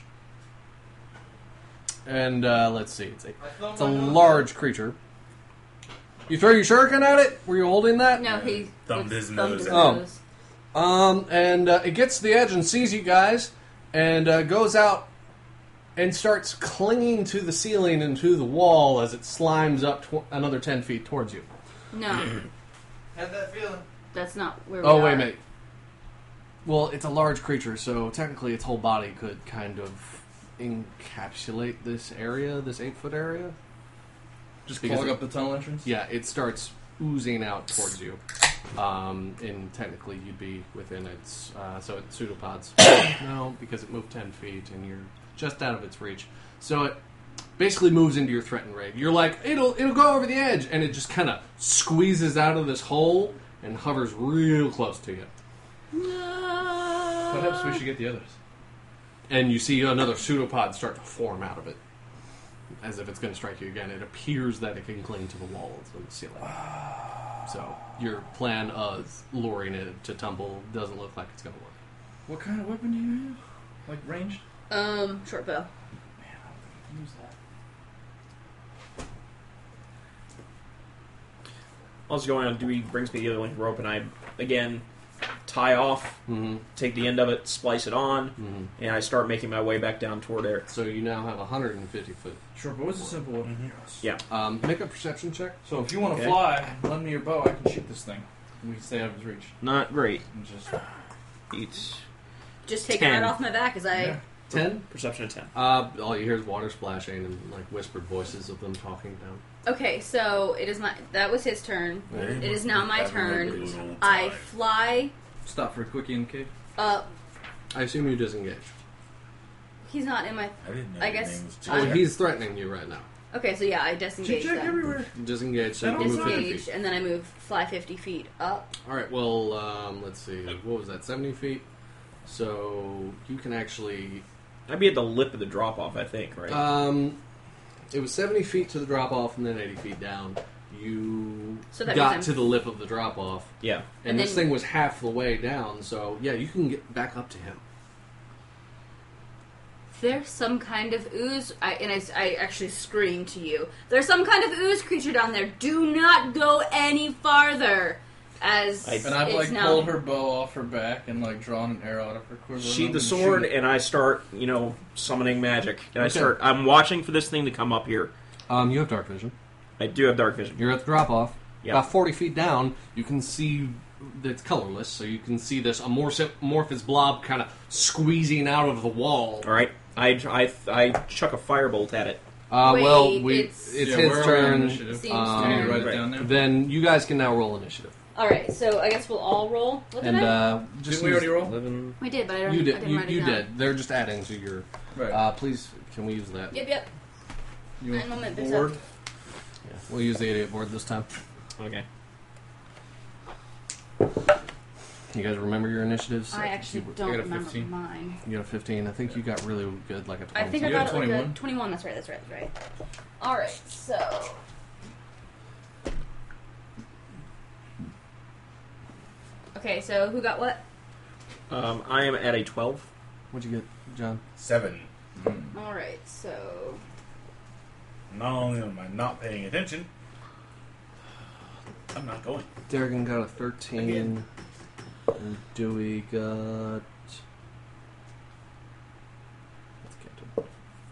And uh, let's see. It's a, it's a large creature. You throw your shuriken at it? Were you holding that? No, he Thumbed he his thumbed nose his at it. Oh. nose. Um, and uh, it gets to the edge and sees you guys, and uh, goes out and starts clinging to the ceiling and to the wall as it slimes up tw- another ten feet towards you. No, Had that feeling. that's not where we Oh, are. wait a minute. Well, it's a large creature, so technically its whole body could kind of encapsulate this area, this eight-foot area. Just Because clog it- up the tunnel entrance? Yeah, it starts oozing out towards you. Um, and technically you'd be within its, uh, so it's pseudopods. No, because it moved ten feet and you're just out of its reach. So it basically moves into your threatened raid. You're like, it'll it'll go over the edge, and it just kind of squeezes out of this hole and hovers real close to you. No. Perhaps we should get the others. And you see another pseudopod start to form out of it. As if it's going to strike you again. It appears that it can cling to the walls and the ceiling. So your plan of luring it to tumble doesn't look like it's going to work. What kind of weapon do you have? Like ranged? Um, short bow. Man, I don't use that. While it's going on, Dewey brings me the other length of rope, and I, again, tie off, Mm-hmm. take the end of it, splice it on, Mm-hmm. and I start making my way back down toward there. So you now have a one hundred fifty foot. Sure, but what's a simple weapon? Yeah. Um, make a perception check. So if you want to Okay. fly, lend me your bow, I can shoot this thing. And we can stay out of his reach. Not great. And just... Eight. Just take Ten. it right off my back as I. Yeah. Ten. Perception of ten. Uh, all you hear is water splashing and like whispered voices of them talking down. Okay, so it is my. That was his turn. Yeah. It is now my Have a turn. good old I time. fly Stop for a quickie in the cave. up. I assume you disengage. He's not in my. I didn't know I your guess- name was Oh, Jack. he's threatening you right now. Okay, so yeah, I disengage Check then. everywhere. Disengage, so you That can move fifty Disengage, feet. and then I move fly fifty feet up. All right. Well, um, let's see. What was that? Seventy feet. So you can actually. I'd be at the lip of the drop off, I think, right? Um, it was seventy feet to the drop off, and then eighty feet down. You So that got means to I'm- the lip of the drop off, yeah. and, And this then- thing was half the way down. So yeah, you can get back up to him. There's some kind of ooze, I, and I, I actually scream to you. There's some kind of ooze creature down there. Do not go any farther. As I- And I've it's like now, pulled her bow off her back and like drawn an arrow out of her quiver. Sheathe and the I'm sword, shooting. and I start, you know, summoning magic. And I Okay. start. I'm watching for this thing to come up here. Um, you have dark vision. I do have dark vision. You're at the drop off. Yeah. About forty feet down, you can see it's colorless, so you can see this amorphous, amorphous blob kind of squeezing out of the wall. All right. I, I, I chuck a firebolt at it. Uh, Wait, well, we, it's- it's, Yeah, his where are we on turn. initiative? Seems Um, Do you need to turn. write it Right. down now? Then you guys can now roll initiative. All right, so I guess we'll all roll. What did And I? uh, just Didn't we use- already roll? Eleven. we did, but I don't. You I did. didn't You, write it you down. did. They're just adding to your. Right. Uh, please, can we use that? Yep, yep. you nine want moments board? up. Yeah, we'll use the idiot board this time. Okay. You guys remember your initiatives? I actually you, don't got a remember fifteen. mine. You got a fifteen. I think you got really good, like a twenty. I think I You got got it like a twenty-one? twenty-one. That's right. That's right. That's right. All right, so. Okay, so who got what? Um, I am at a twelve. What'd you get, John? Seven. All right, so Not only am I not paying attention, I'm not going. Darrigan got a thirteen. Again. And Dewey got. Let's get to.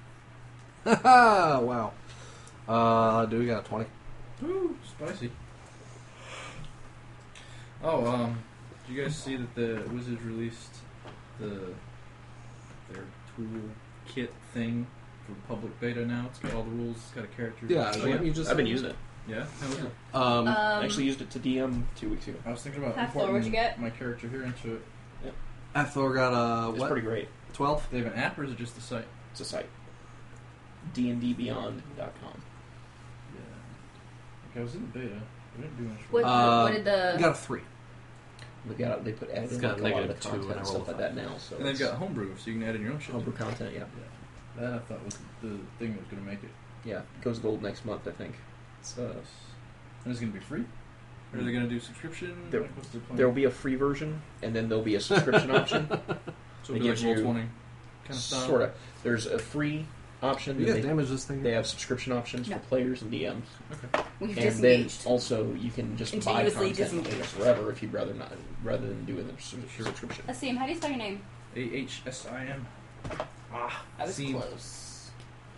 Haha! Wow. Uh, Dewey got a twenty. Ooh, spicy. Oh, um, did you guys see that the Wizards released the their tool kit thing for public beta now? It's got all the rules. It's got a character. Yeah, Oh, what yeah. you just I've been said. using it. Yeah. How was it? Um, Um, I actually used it to D M two weeks ago. I was thinking about Half floor, importing what'd you get? my character here into it. Athor got a It's what? pretty great. twelve? They have an app, or is it just the site? It's a site. D and D beyond dot com. Yeah. Like I was in the beta. I didn't do much. What, work. Uh, what did the... You got a three. They got they put added It's in got like, a lot of negative the two content and and I rolled stuff a like that now. So and they've it's got homebrew, so you can add in your own shit. homebrew content. Yeah, Yeah. That I thought was the thing that was going to make it. yeah. It goes gold next month, I think. It's, uh, And it's going to be free? Or are they going to do subscription? There- Like, what's their plan? there will be a free version, and then there'll be a subscription option. So it it'll be like gives Roll you twenty kind of style? Sort of. There's a free option. You and guys they, damage this thing? they have subscription options No. for players and D Ms. Okay. We've And then disengaged. also you can just buy Continuously content disengaged. forever if you'd rather not, rather than do a sub- Sure. subscription. Asim, how do you spell your name? A H S I M. Ah, I was Asim. close.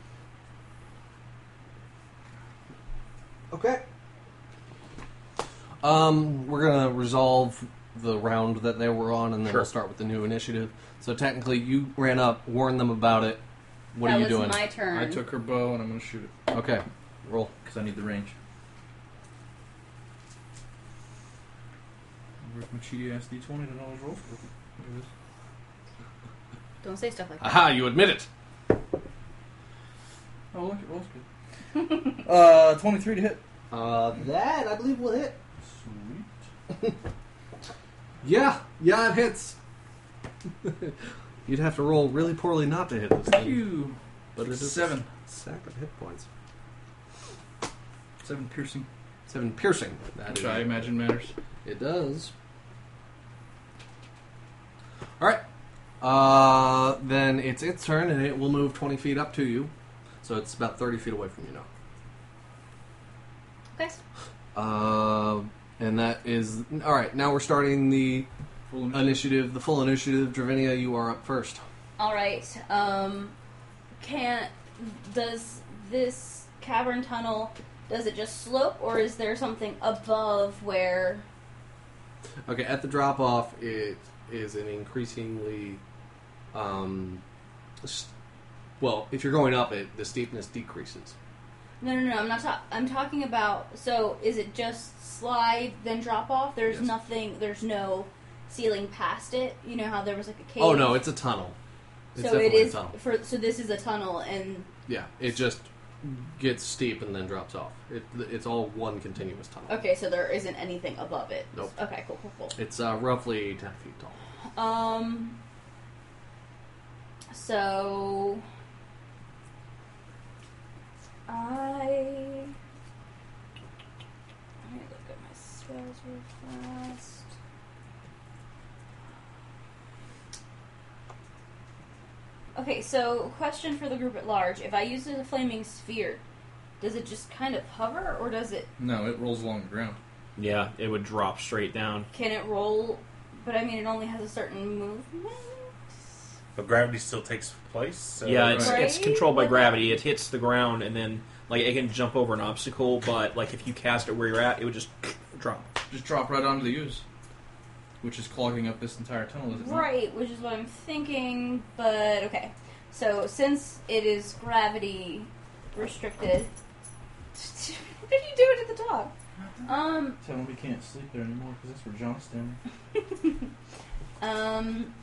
Okay. Um, we're gonna resolve the round that they were on, and then Sure. we'll start with the new initiative. So technically, you ran up, warned them about it. What that are you was doing? my turn. I took her bow and I'm going to shoot it. Okay, roll. Because I need the range. Where's my cheaty ass D twenty that I always roll for? Look at this. Don't say stuff like that. Aha! You admit it. Oh, look, it rolls good. uh, twenty-three to hit. Uh, that I believe will hit. Sweet. Yeah, yeah, it hits. You'd have to roll really poorly not to hit this thing, Phew. but it is Seven. a stack of hit points. Seven piercing. Seven piercing. That Which is- I imagine matters. It does. All right. Uh, then it's its turn, and it will move twenty feet up to you. So it's about thirty feet away from you now. Okay. Uh, and that is all right. Now we're starting the Full initiative. initiative, the full initiative. Dravinia, you are up first. All right. Um, can does this cavern tunnel? Does it just slope, or is there something above where? Okay, at the drop off, it is an increasingly, um, s- well, if you're going up it, the steepness decreases. No, no, no. I'm not. Ta- I'm talking about. So, is it just slide then drop off? There's Yes. nothing. There's no ceiling past it. You know how there was like a cave. Oh no, it's a tunnel. It's so it definitely is a tunnel. for. So this is a tunnel, and Yeah, it just gets steep and then drops off. It, it's all one continuous tunnel. okay. So there isn't anything above it. Nope. Okay. Cool. Cool. Cool. It's uh, roughly ten feet tall. Um. So. I. Let me look at my spells real fast. Okay, so question for the group at large: if I use a flaming sphere, does it just kind of hover, or does it? No, it rolls along the ground. Yeah, it would drop straight down. Can it roll? But I mean, it only has a certain movement. But gravity still takes place. So yeah, it's Right? it's controlled by What gravity. It hits the ground and then like it can jump over an obstacle, but like if you cast it where you're at, it would just drop. Just drop right onto the ooze. Which is clogging up this entire tunnel, is it not? Right, which is what I'm thinking, but okay. So, since it is gravity restricted. What are you doing at the top? Um, Tell him we can't sleep there anymore because that's where John's standing. um.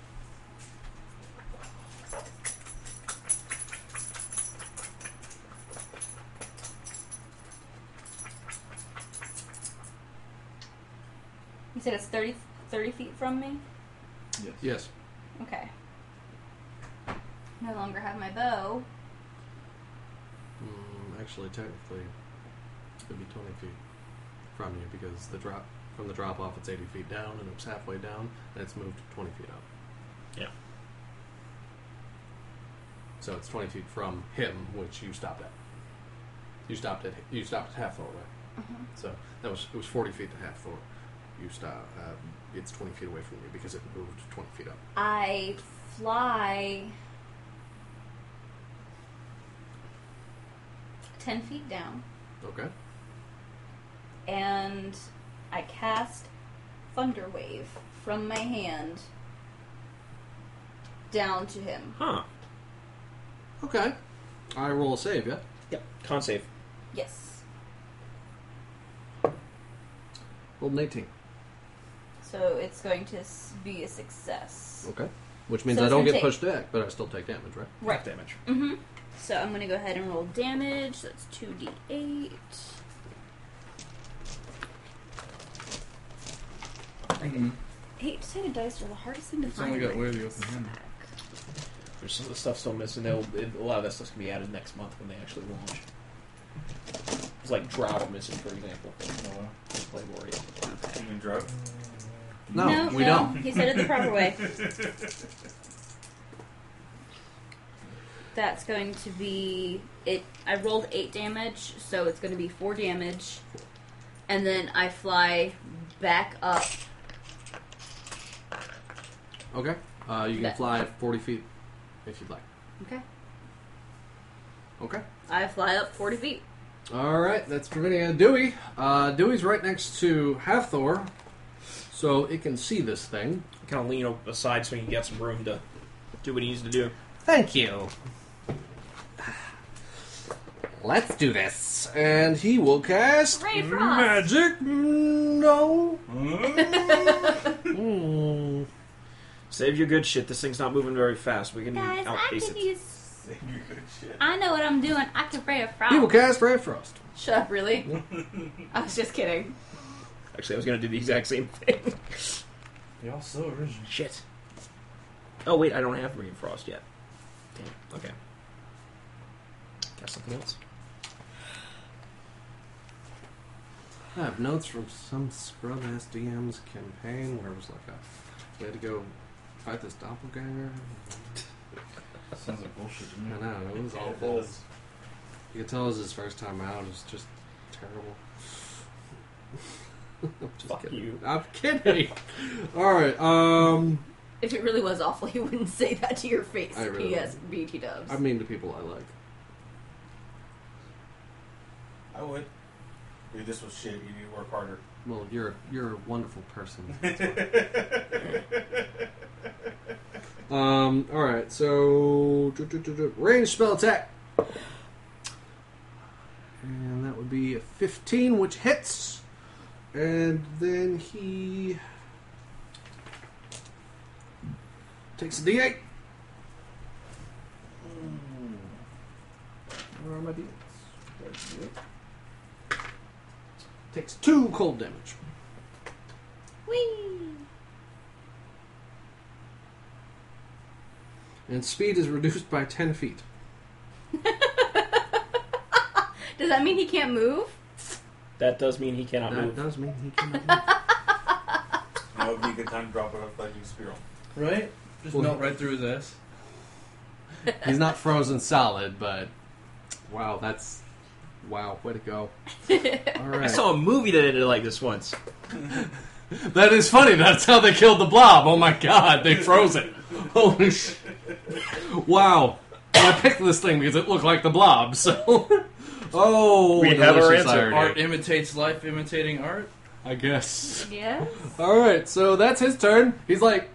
You said it's thirty, thirty feet from me? Yes. Yes. Okay. No longer have my bow. Mm, actually, technically, it'd be twenty feet from you because the drop from the drop off, it's eighty feet down, and it's halfway down, and it's moved twenty feet up. Yeah. So it's twenty feet from him, which you stopped at. You stopped at you stopped at half Thor, right? Uh-huh. So that was it was forty feet to half Thor. You stop. Uh, it's twenty feet away from you because it moved twenty feet up. I fly ten feet down, Okay. and I cast thunder wave from my hand down to him. Huh. Okay. I roll a save, yeah? Yep. Con save. Yes. Rolled an eighteen. So it's going to s- be a success. Okay. Which means So I it's don't gonna get take- pushed back, but I still take damage, right? Half damage. Mm-hmm. So I'm going to go ahead and roll damage. That's two d eight. Mm-hmm. Eight sided dice are the hardest thing to It's find. only got right? way of the open hand. There's some of the stuff still missing. They'll, it, a lot of that stuff's going to be added next month when they actually launch. It's like Drought missing, for example. Oh, Playboy. You mean drug? No, no, we no, don't. He said it the proper way. That's going to be it. I rolled eight damage, so it's going to be four damage, and then I fly back up. Okay. Uh, you can That- fly forty feet if you'd like. Okay, Okay. I fly up forty feet. All right, that's preventing uh, Dewey. Uh, Dewey's right next to Hathor, so it can see this thing. Kind of lean o- aside so he can get some room to do what he needs to do. Thank you. Let's do this. And he will cast Ray of Frost. magic. No. Mm. Save your good shit. This thing's not moving very fast. We can Guys, I outpace can it. use. Save your good shit. I know what I'm doing. I can Ray of Frost. He will cast Ray of Frost. Shut up, really? I was just kidding. Actually, I was going to do the exact same thing. Y'all so original. Shit. Oh, wait, I don't have Ray of Frost yet. Damn. Okay. Got something else? I have notes from some scrub ass D M's campaign where it was like a, we had to go fight this doppelganger. Sounds like bullshit to me. I know, it was Yeah, it awful. does. You could tell it was his first time out. It was just terrible. I'm just Fuck kidding. you. I'm kidding. All right. Um, If it really was awful, he wouldn't say that to your face. I really P S B T dubs. I mean to people I like. I would. Dude, this was shit. You need to work harder. Well, you're you're a wonderful person. um. All right. So range spell attack, and that would be a fifteen, which hits, and then he takes a D eight. Where are my D eights? There's D eight. Takes two cold damage. Whee! And speed is reduced by ten feet. Does that mean he can't move? That does mean he cannot That move. does mean he cannot move. That would be a good time to drop it off Lightning Spiral. Right? Just Well, melt right through his ass. He's not frozen solid, but wow, that's wow, way to go. All right. I saw a movie that ended like this once. That is funny. That's how they killed the blob. Oh my god, they froze it. Holy sh! Wow. I picked this thing because it looked like the blob. So, oh, We have our delicious answer. irony. Art imitates life, imitating art. I guess. Yes. All right, so that's his turn. He's like,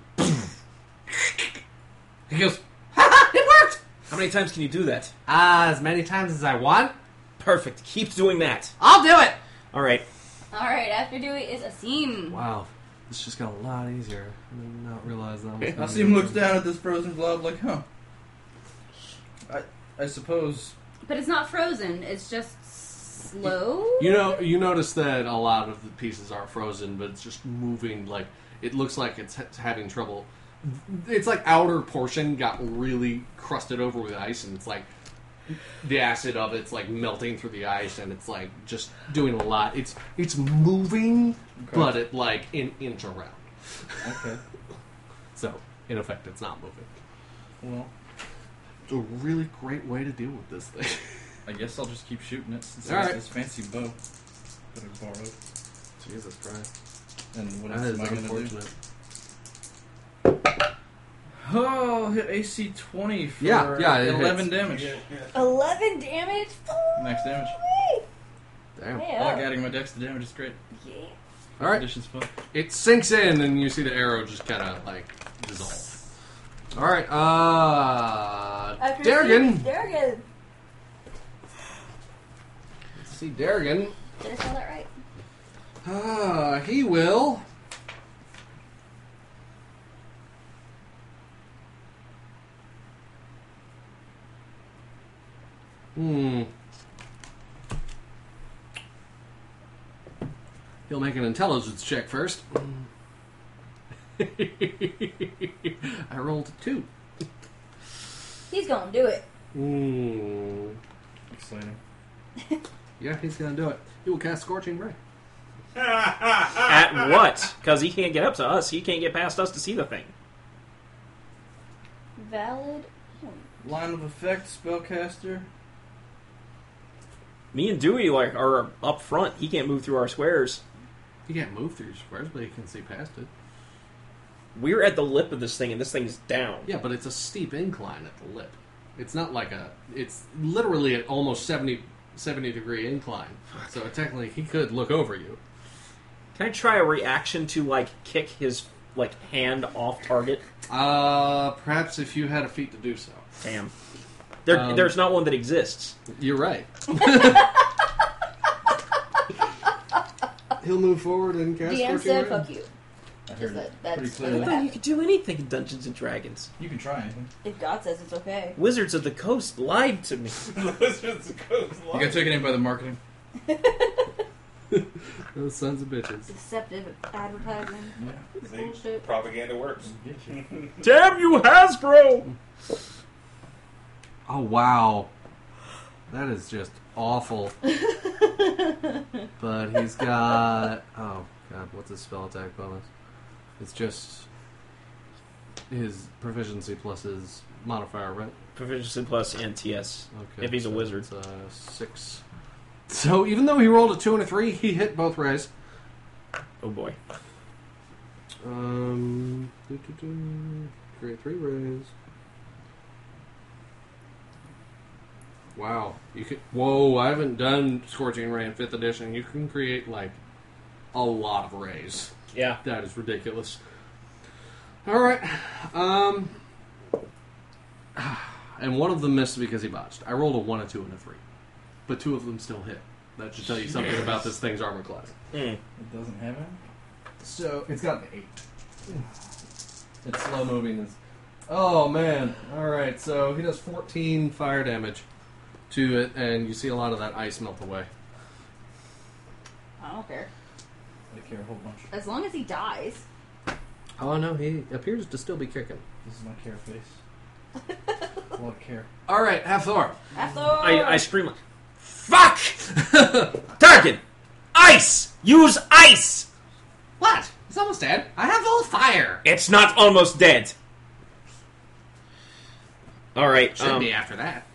he goes, ha ha! It worked. How many times can you do that? Ah, as many times as I want. Perfect. Keep doing that. I'll do it. All right. Alright, after Dewey is Asim. Wow, this just got a lot easier. I did not realize that was. gonna Asim be- looks down at this frozen blob like, huh. I I suppose. But it's not frozen, it's just slow? You know, you notice that a lot of the pieces are frozen, but it's just moving. Like it looks like it's ha- having trouble. It's like outer portion got really crusted over with ice, and it's like the acid of it's like melting through the ice, and it's like just doing a lot. It's it's moving, Okay. but it like in inch around. Okay. So in effect, it's not moving. Well, It's a really great way to deal with this thing. I guess I'll just keep shooting it since All I got right. this fancy bow that I borrowed. Jesus Christ, And what that else is am I going to do? unfortunate. Oh, hit A C twenty for Yeah, yeah, it eleven hits. damage. Yeah, yeah. eleven damage? Max damage. Damn. I like Yeah. adding my dex to damage, it's great. Yeah. All right. Conditions fun. It sinks in, and you see the arrow just kind of like dissolve. All right, uh, After Darrigan. Darrigan. Let's see, Darrigan. Did I spell that right? Uh, he will. Hmm. He'll make an intelligence check first. I rolled a two. He's gonna do it. Hmm. Exciting. Yeah, he's gonna do it. He will cast Scorching Ray. At what? Because he can't get up to us. He can't get past us to see the thing. Valid point. Line of effect, spellcaster. Me and Dewey like are up front. He can't move through our squares. He can't move through your squares, but he can see past it. We're at the lip of this thing, and this thing's down. Yeah, but it's a steep incline at the lip. It's not like a... It's literally at almost seventy, seventy degree incline. So technically, he could look over you. Can I try a reaction to like kick his like hand off target? Uh, perhaps if you had a feat to do so. Damn. There, Um, there's not one that exists. You're right. He'll move forward and cast D M Scorching said, Ray. "Fuck you." I Just heard that, it that's pretty I clearly. thought you could do anything in Dungeons and Dragons. You can try anything. If God says it's okay. Wizards of the Coast lied to me. Lizards goes You got taken in by the marketing. Those sons of bitches. Deceptive advertising. Yeah. It's See, bullshit. propaganda works. Damn you, Hasbro! Oh, wow. That is just awful. But he's got... Oh, God. What's his spell attack bonus? It's just his proficiency plus his modifier, right? Proficiency plus and T S. Okay. If he's a so wizard. It's uh, six. So even though he rolled a two and a three, he hit both rays. Oh boy. Um, doo, doo, doo. Create three rays. Wow, you could. Whoa, I haven't done Scorching Ray in fifth edition. You can create like a lot of rays. Yeah. That is ridiculous. All right, um, and one of them missed because he botched. I rolled a one, a two, and a three, but two of them still hit. That should tell you something about this thing's armor class. Mm. It doesn't have it? So it's got an eight. It's slow moving. It's, oh man! All right, so he does fourteen fire damage to it, and you see a lot of that ice melt away. I don't care. I care a whole bunch. As long as he dies. Oh no, he appears to still be kicking. This is my care face. A lot of care. All right, have Thor. After I, I scream like, fuck! Tarkin! Ice! Use ice! What? He's almost dead. I have all fire. It's not almost dead. Alright, Should um, be after that.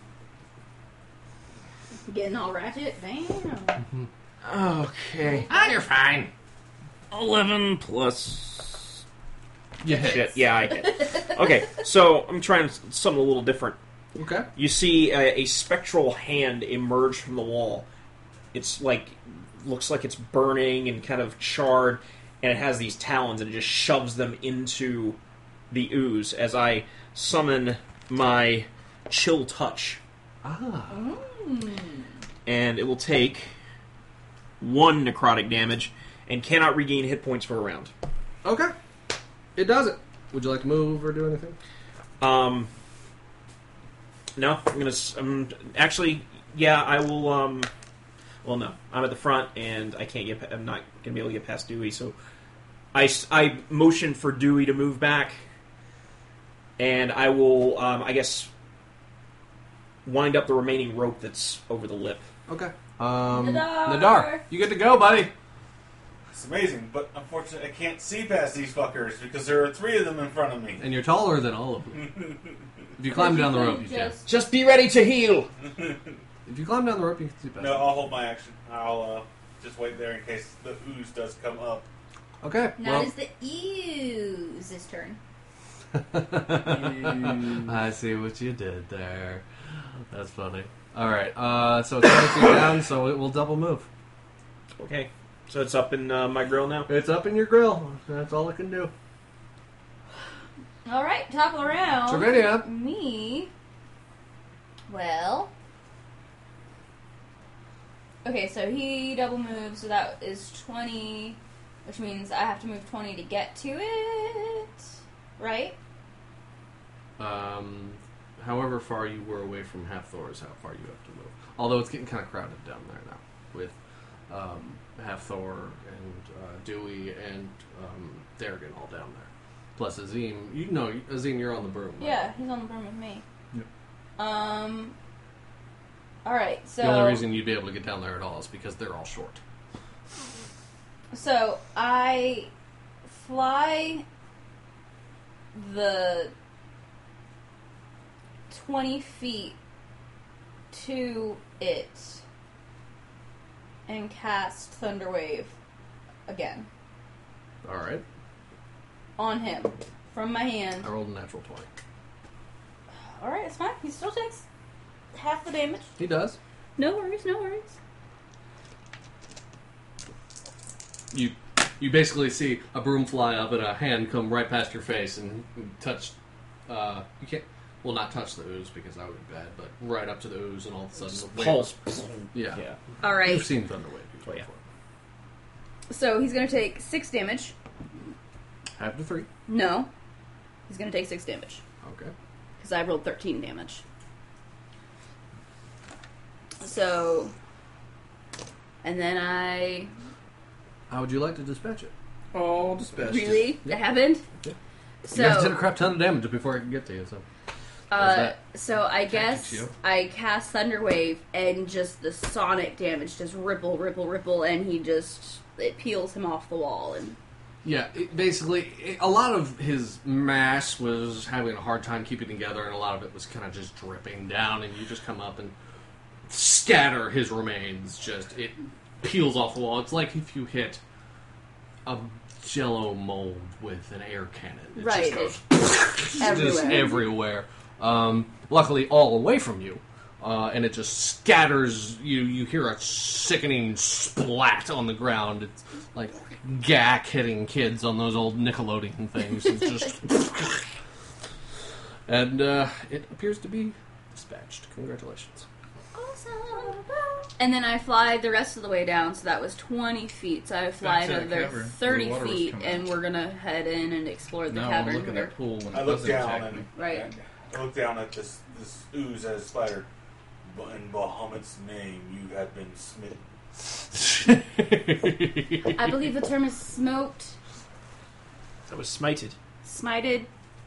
Getting all ratchet. Damn. okay. Ah, you're fine. eleven plus... You hit. Shit, yeah, I hit. Okay, so I'm trying something a little different. Okay. You see a, a spectral hand emerge from the wall. It's like, looks like it's burning and kind of charred, and it has these talons, and it just shoves them into the ooze as I summon my Chill Touch. Ah. And it will take one necrotic damage and cannot regain hit points for a round. Okay. It does it. Would you like to move or do anything? Um, no, I'm gonna. s- Um, actually, yeah, I will. Um, well, no, I'm at the front, and I can't get. pa- I'm not gonna be able to get past Dewey. So, I, s- I motion for Dewey to move back, and I will. Um, I guess wind up the remaining rope that's over the lip. Okay. Um, Nadar! Nadar, you get to go, buddy. It's amazing, but unfortunately I can't see past these fuckers because there are three of them in front of me. And you're taller than all of them. If you climb down the rope, you can. Just Just be ready to heal. If you climb down the rope, you can see past. No, I'll hold my action. I'll uh, just wait there in case the ooze does come up. Okay. now Well, it is the ooze's turn. I see what you did there. That's funny. All right. Uh, so it's twenty feet down, so it will double move. Okay. So it's up in uh, my grill now. It's up in your grill. That's all it can do. All right, topple around. Serenia. Me. Well. Okay, so he double moves, so that is twenty, which means I have to move twenty to get to it, right? Um, however far you were away from Half Thor is how far you have to move. Although it's getting kind of crowded down there now with um, Half Thor and uh, Dewey and um, Darrigan all down there. Plus Azim. You know, Azim, you're on the broom. Right? Yeah, he's on the broom with me. Yep. Um. All right, so The only reason you'd be able to get down there at all is because they're all short. So I fly the twenty feet to it and cast Thunderwave again All right. on him from my hand. I rolled a natural twenty. All right, it's fine. He still takes half the damage. He does. No worries, no worries. You you basically see a broom fly up and a hand come right past your face and touch. Uh, you can't. Well, not touch the ooze because that would be bad, but right up to the ooze and all of a sudden the wave- Pulse. Yeah. Yeah. All right. You've seen Thunderwave before. Oh, yeah. So he's going to take six damage. Half to three. No. He's going to take six damage. Okay. Because I rolled thirteen damage. So. And then I. How would you like to dispatch it? Oh, dispatch. Really? That happened? Yeah. So. you guys did a crap ton of damage before I could get to you, so. Uh, that so I guess you. I cast Thunderwave and just the sonic damage just ripple, ripple, ripple, and he just it peels him off the wall and Yeah, it, basically, it, a lot of his mass was having a hard time keeping together, and a lot of it was kind of just dripping down, and you just come up and scatter his remains. Just, it peels off the wall. It's like if you hit a Jello mold with an air cannon. It right just goes everywhere. just everywhere. Um, luckily, all away from you. Uh, and it just scatters. You you hear a sickening splat on the ground. It's like Gak hitting kids on those old Nickelodeon things. It's just, and uh, it appears to be dispatched. Congratulations. Awesome. And then I fly the rest of the way down, so that was twenty feet. So I fly Back to the another cavern, where thirty the water was feet, coming and out. we're gonna head in and explore the Now I'm cavern. looking here. at pool when I it look doesn't down attack and me. Right. I look down at this this ooze as spider. But in Bahamut's name, you have been smitten. I believe the term is smoked, That was smited. smited,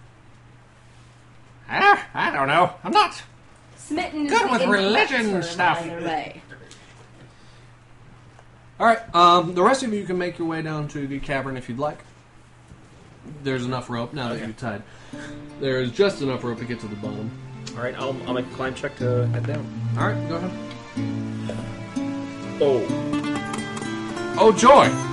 Ah, I don't know. I'm not. smitten. Good is with the incorrect religion term stuff. Either way. All right. Um, the rest of you can make your way down to the cavern if you'd like. There's enough rope now that you're tied. There is just enough rope to get to the bottom. All right, I'll, I'll make a climb check to head down. All right, go ahead. Oh. Oh, joy!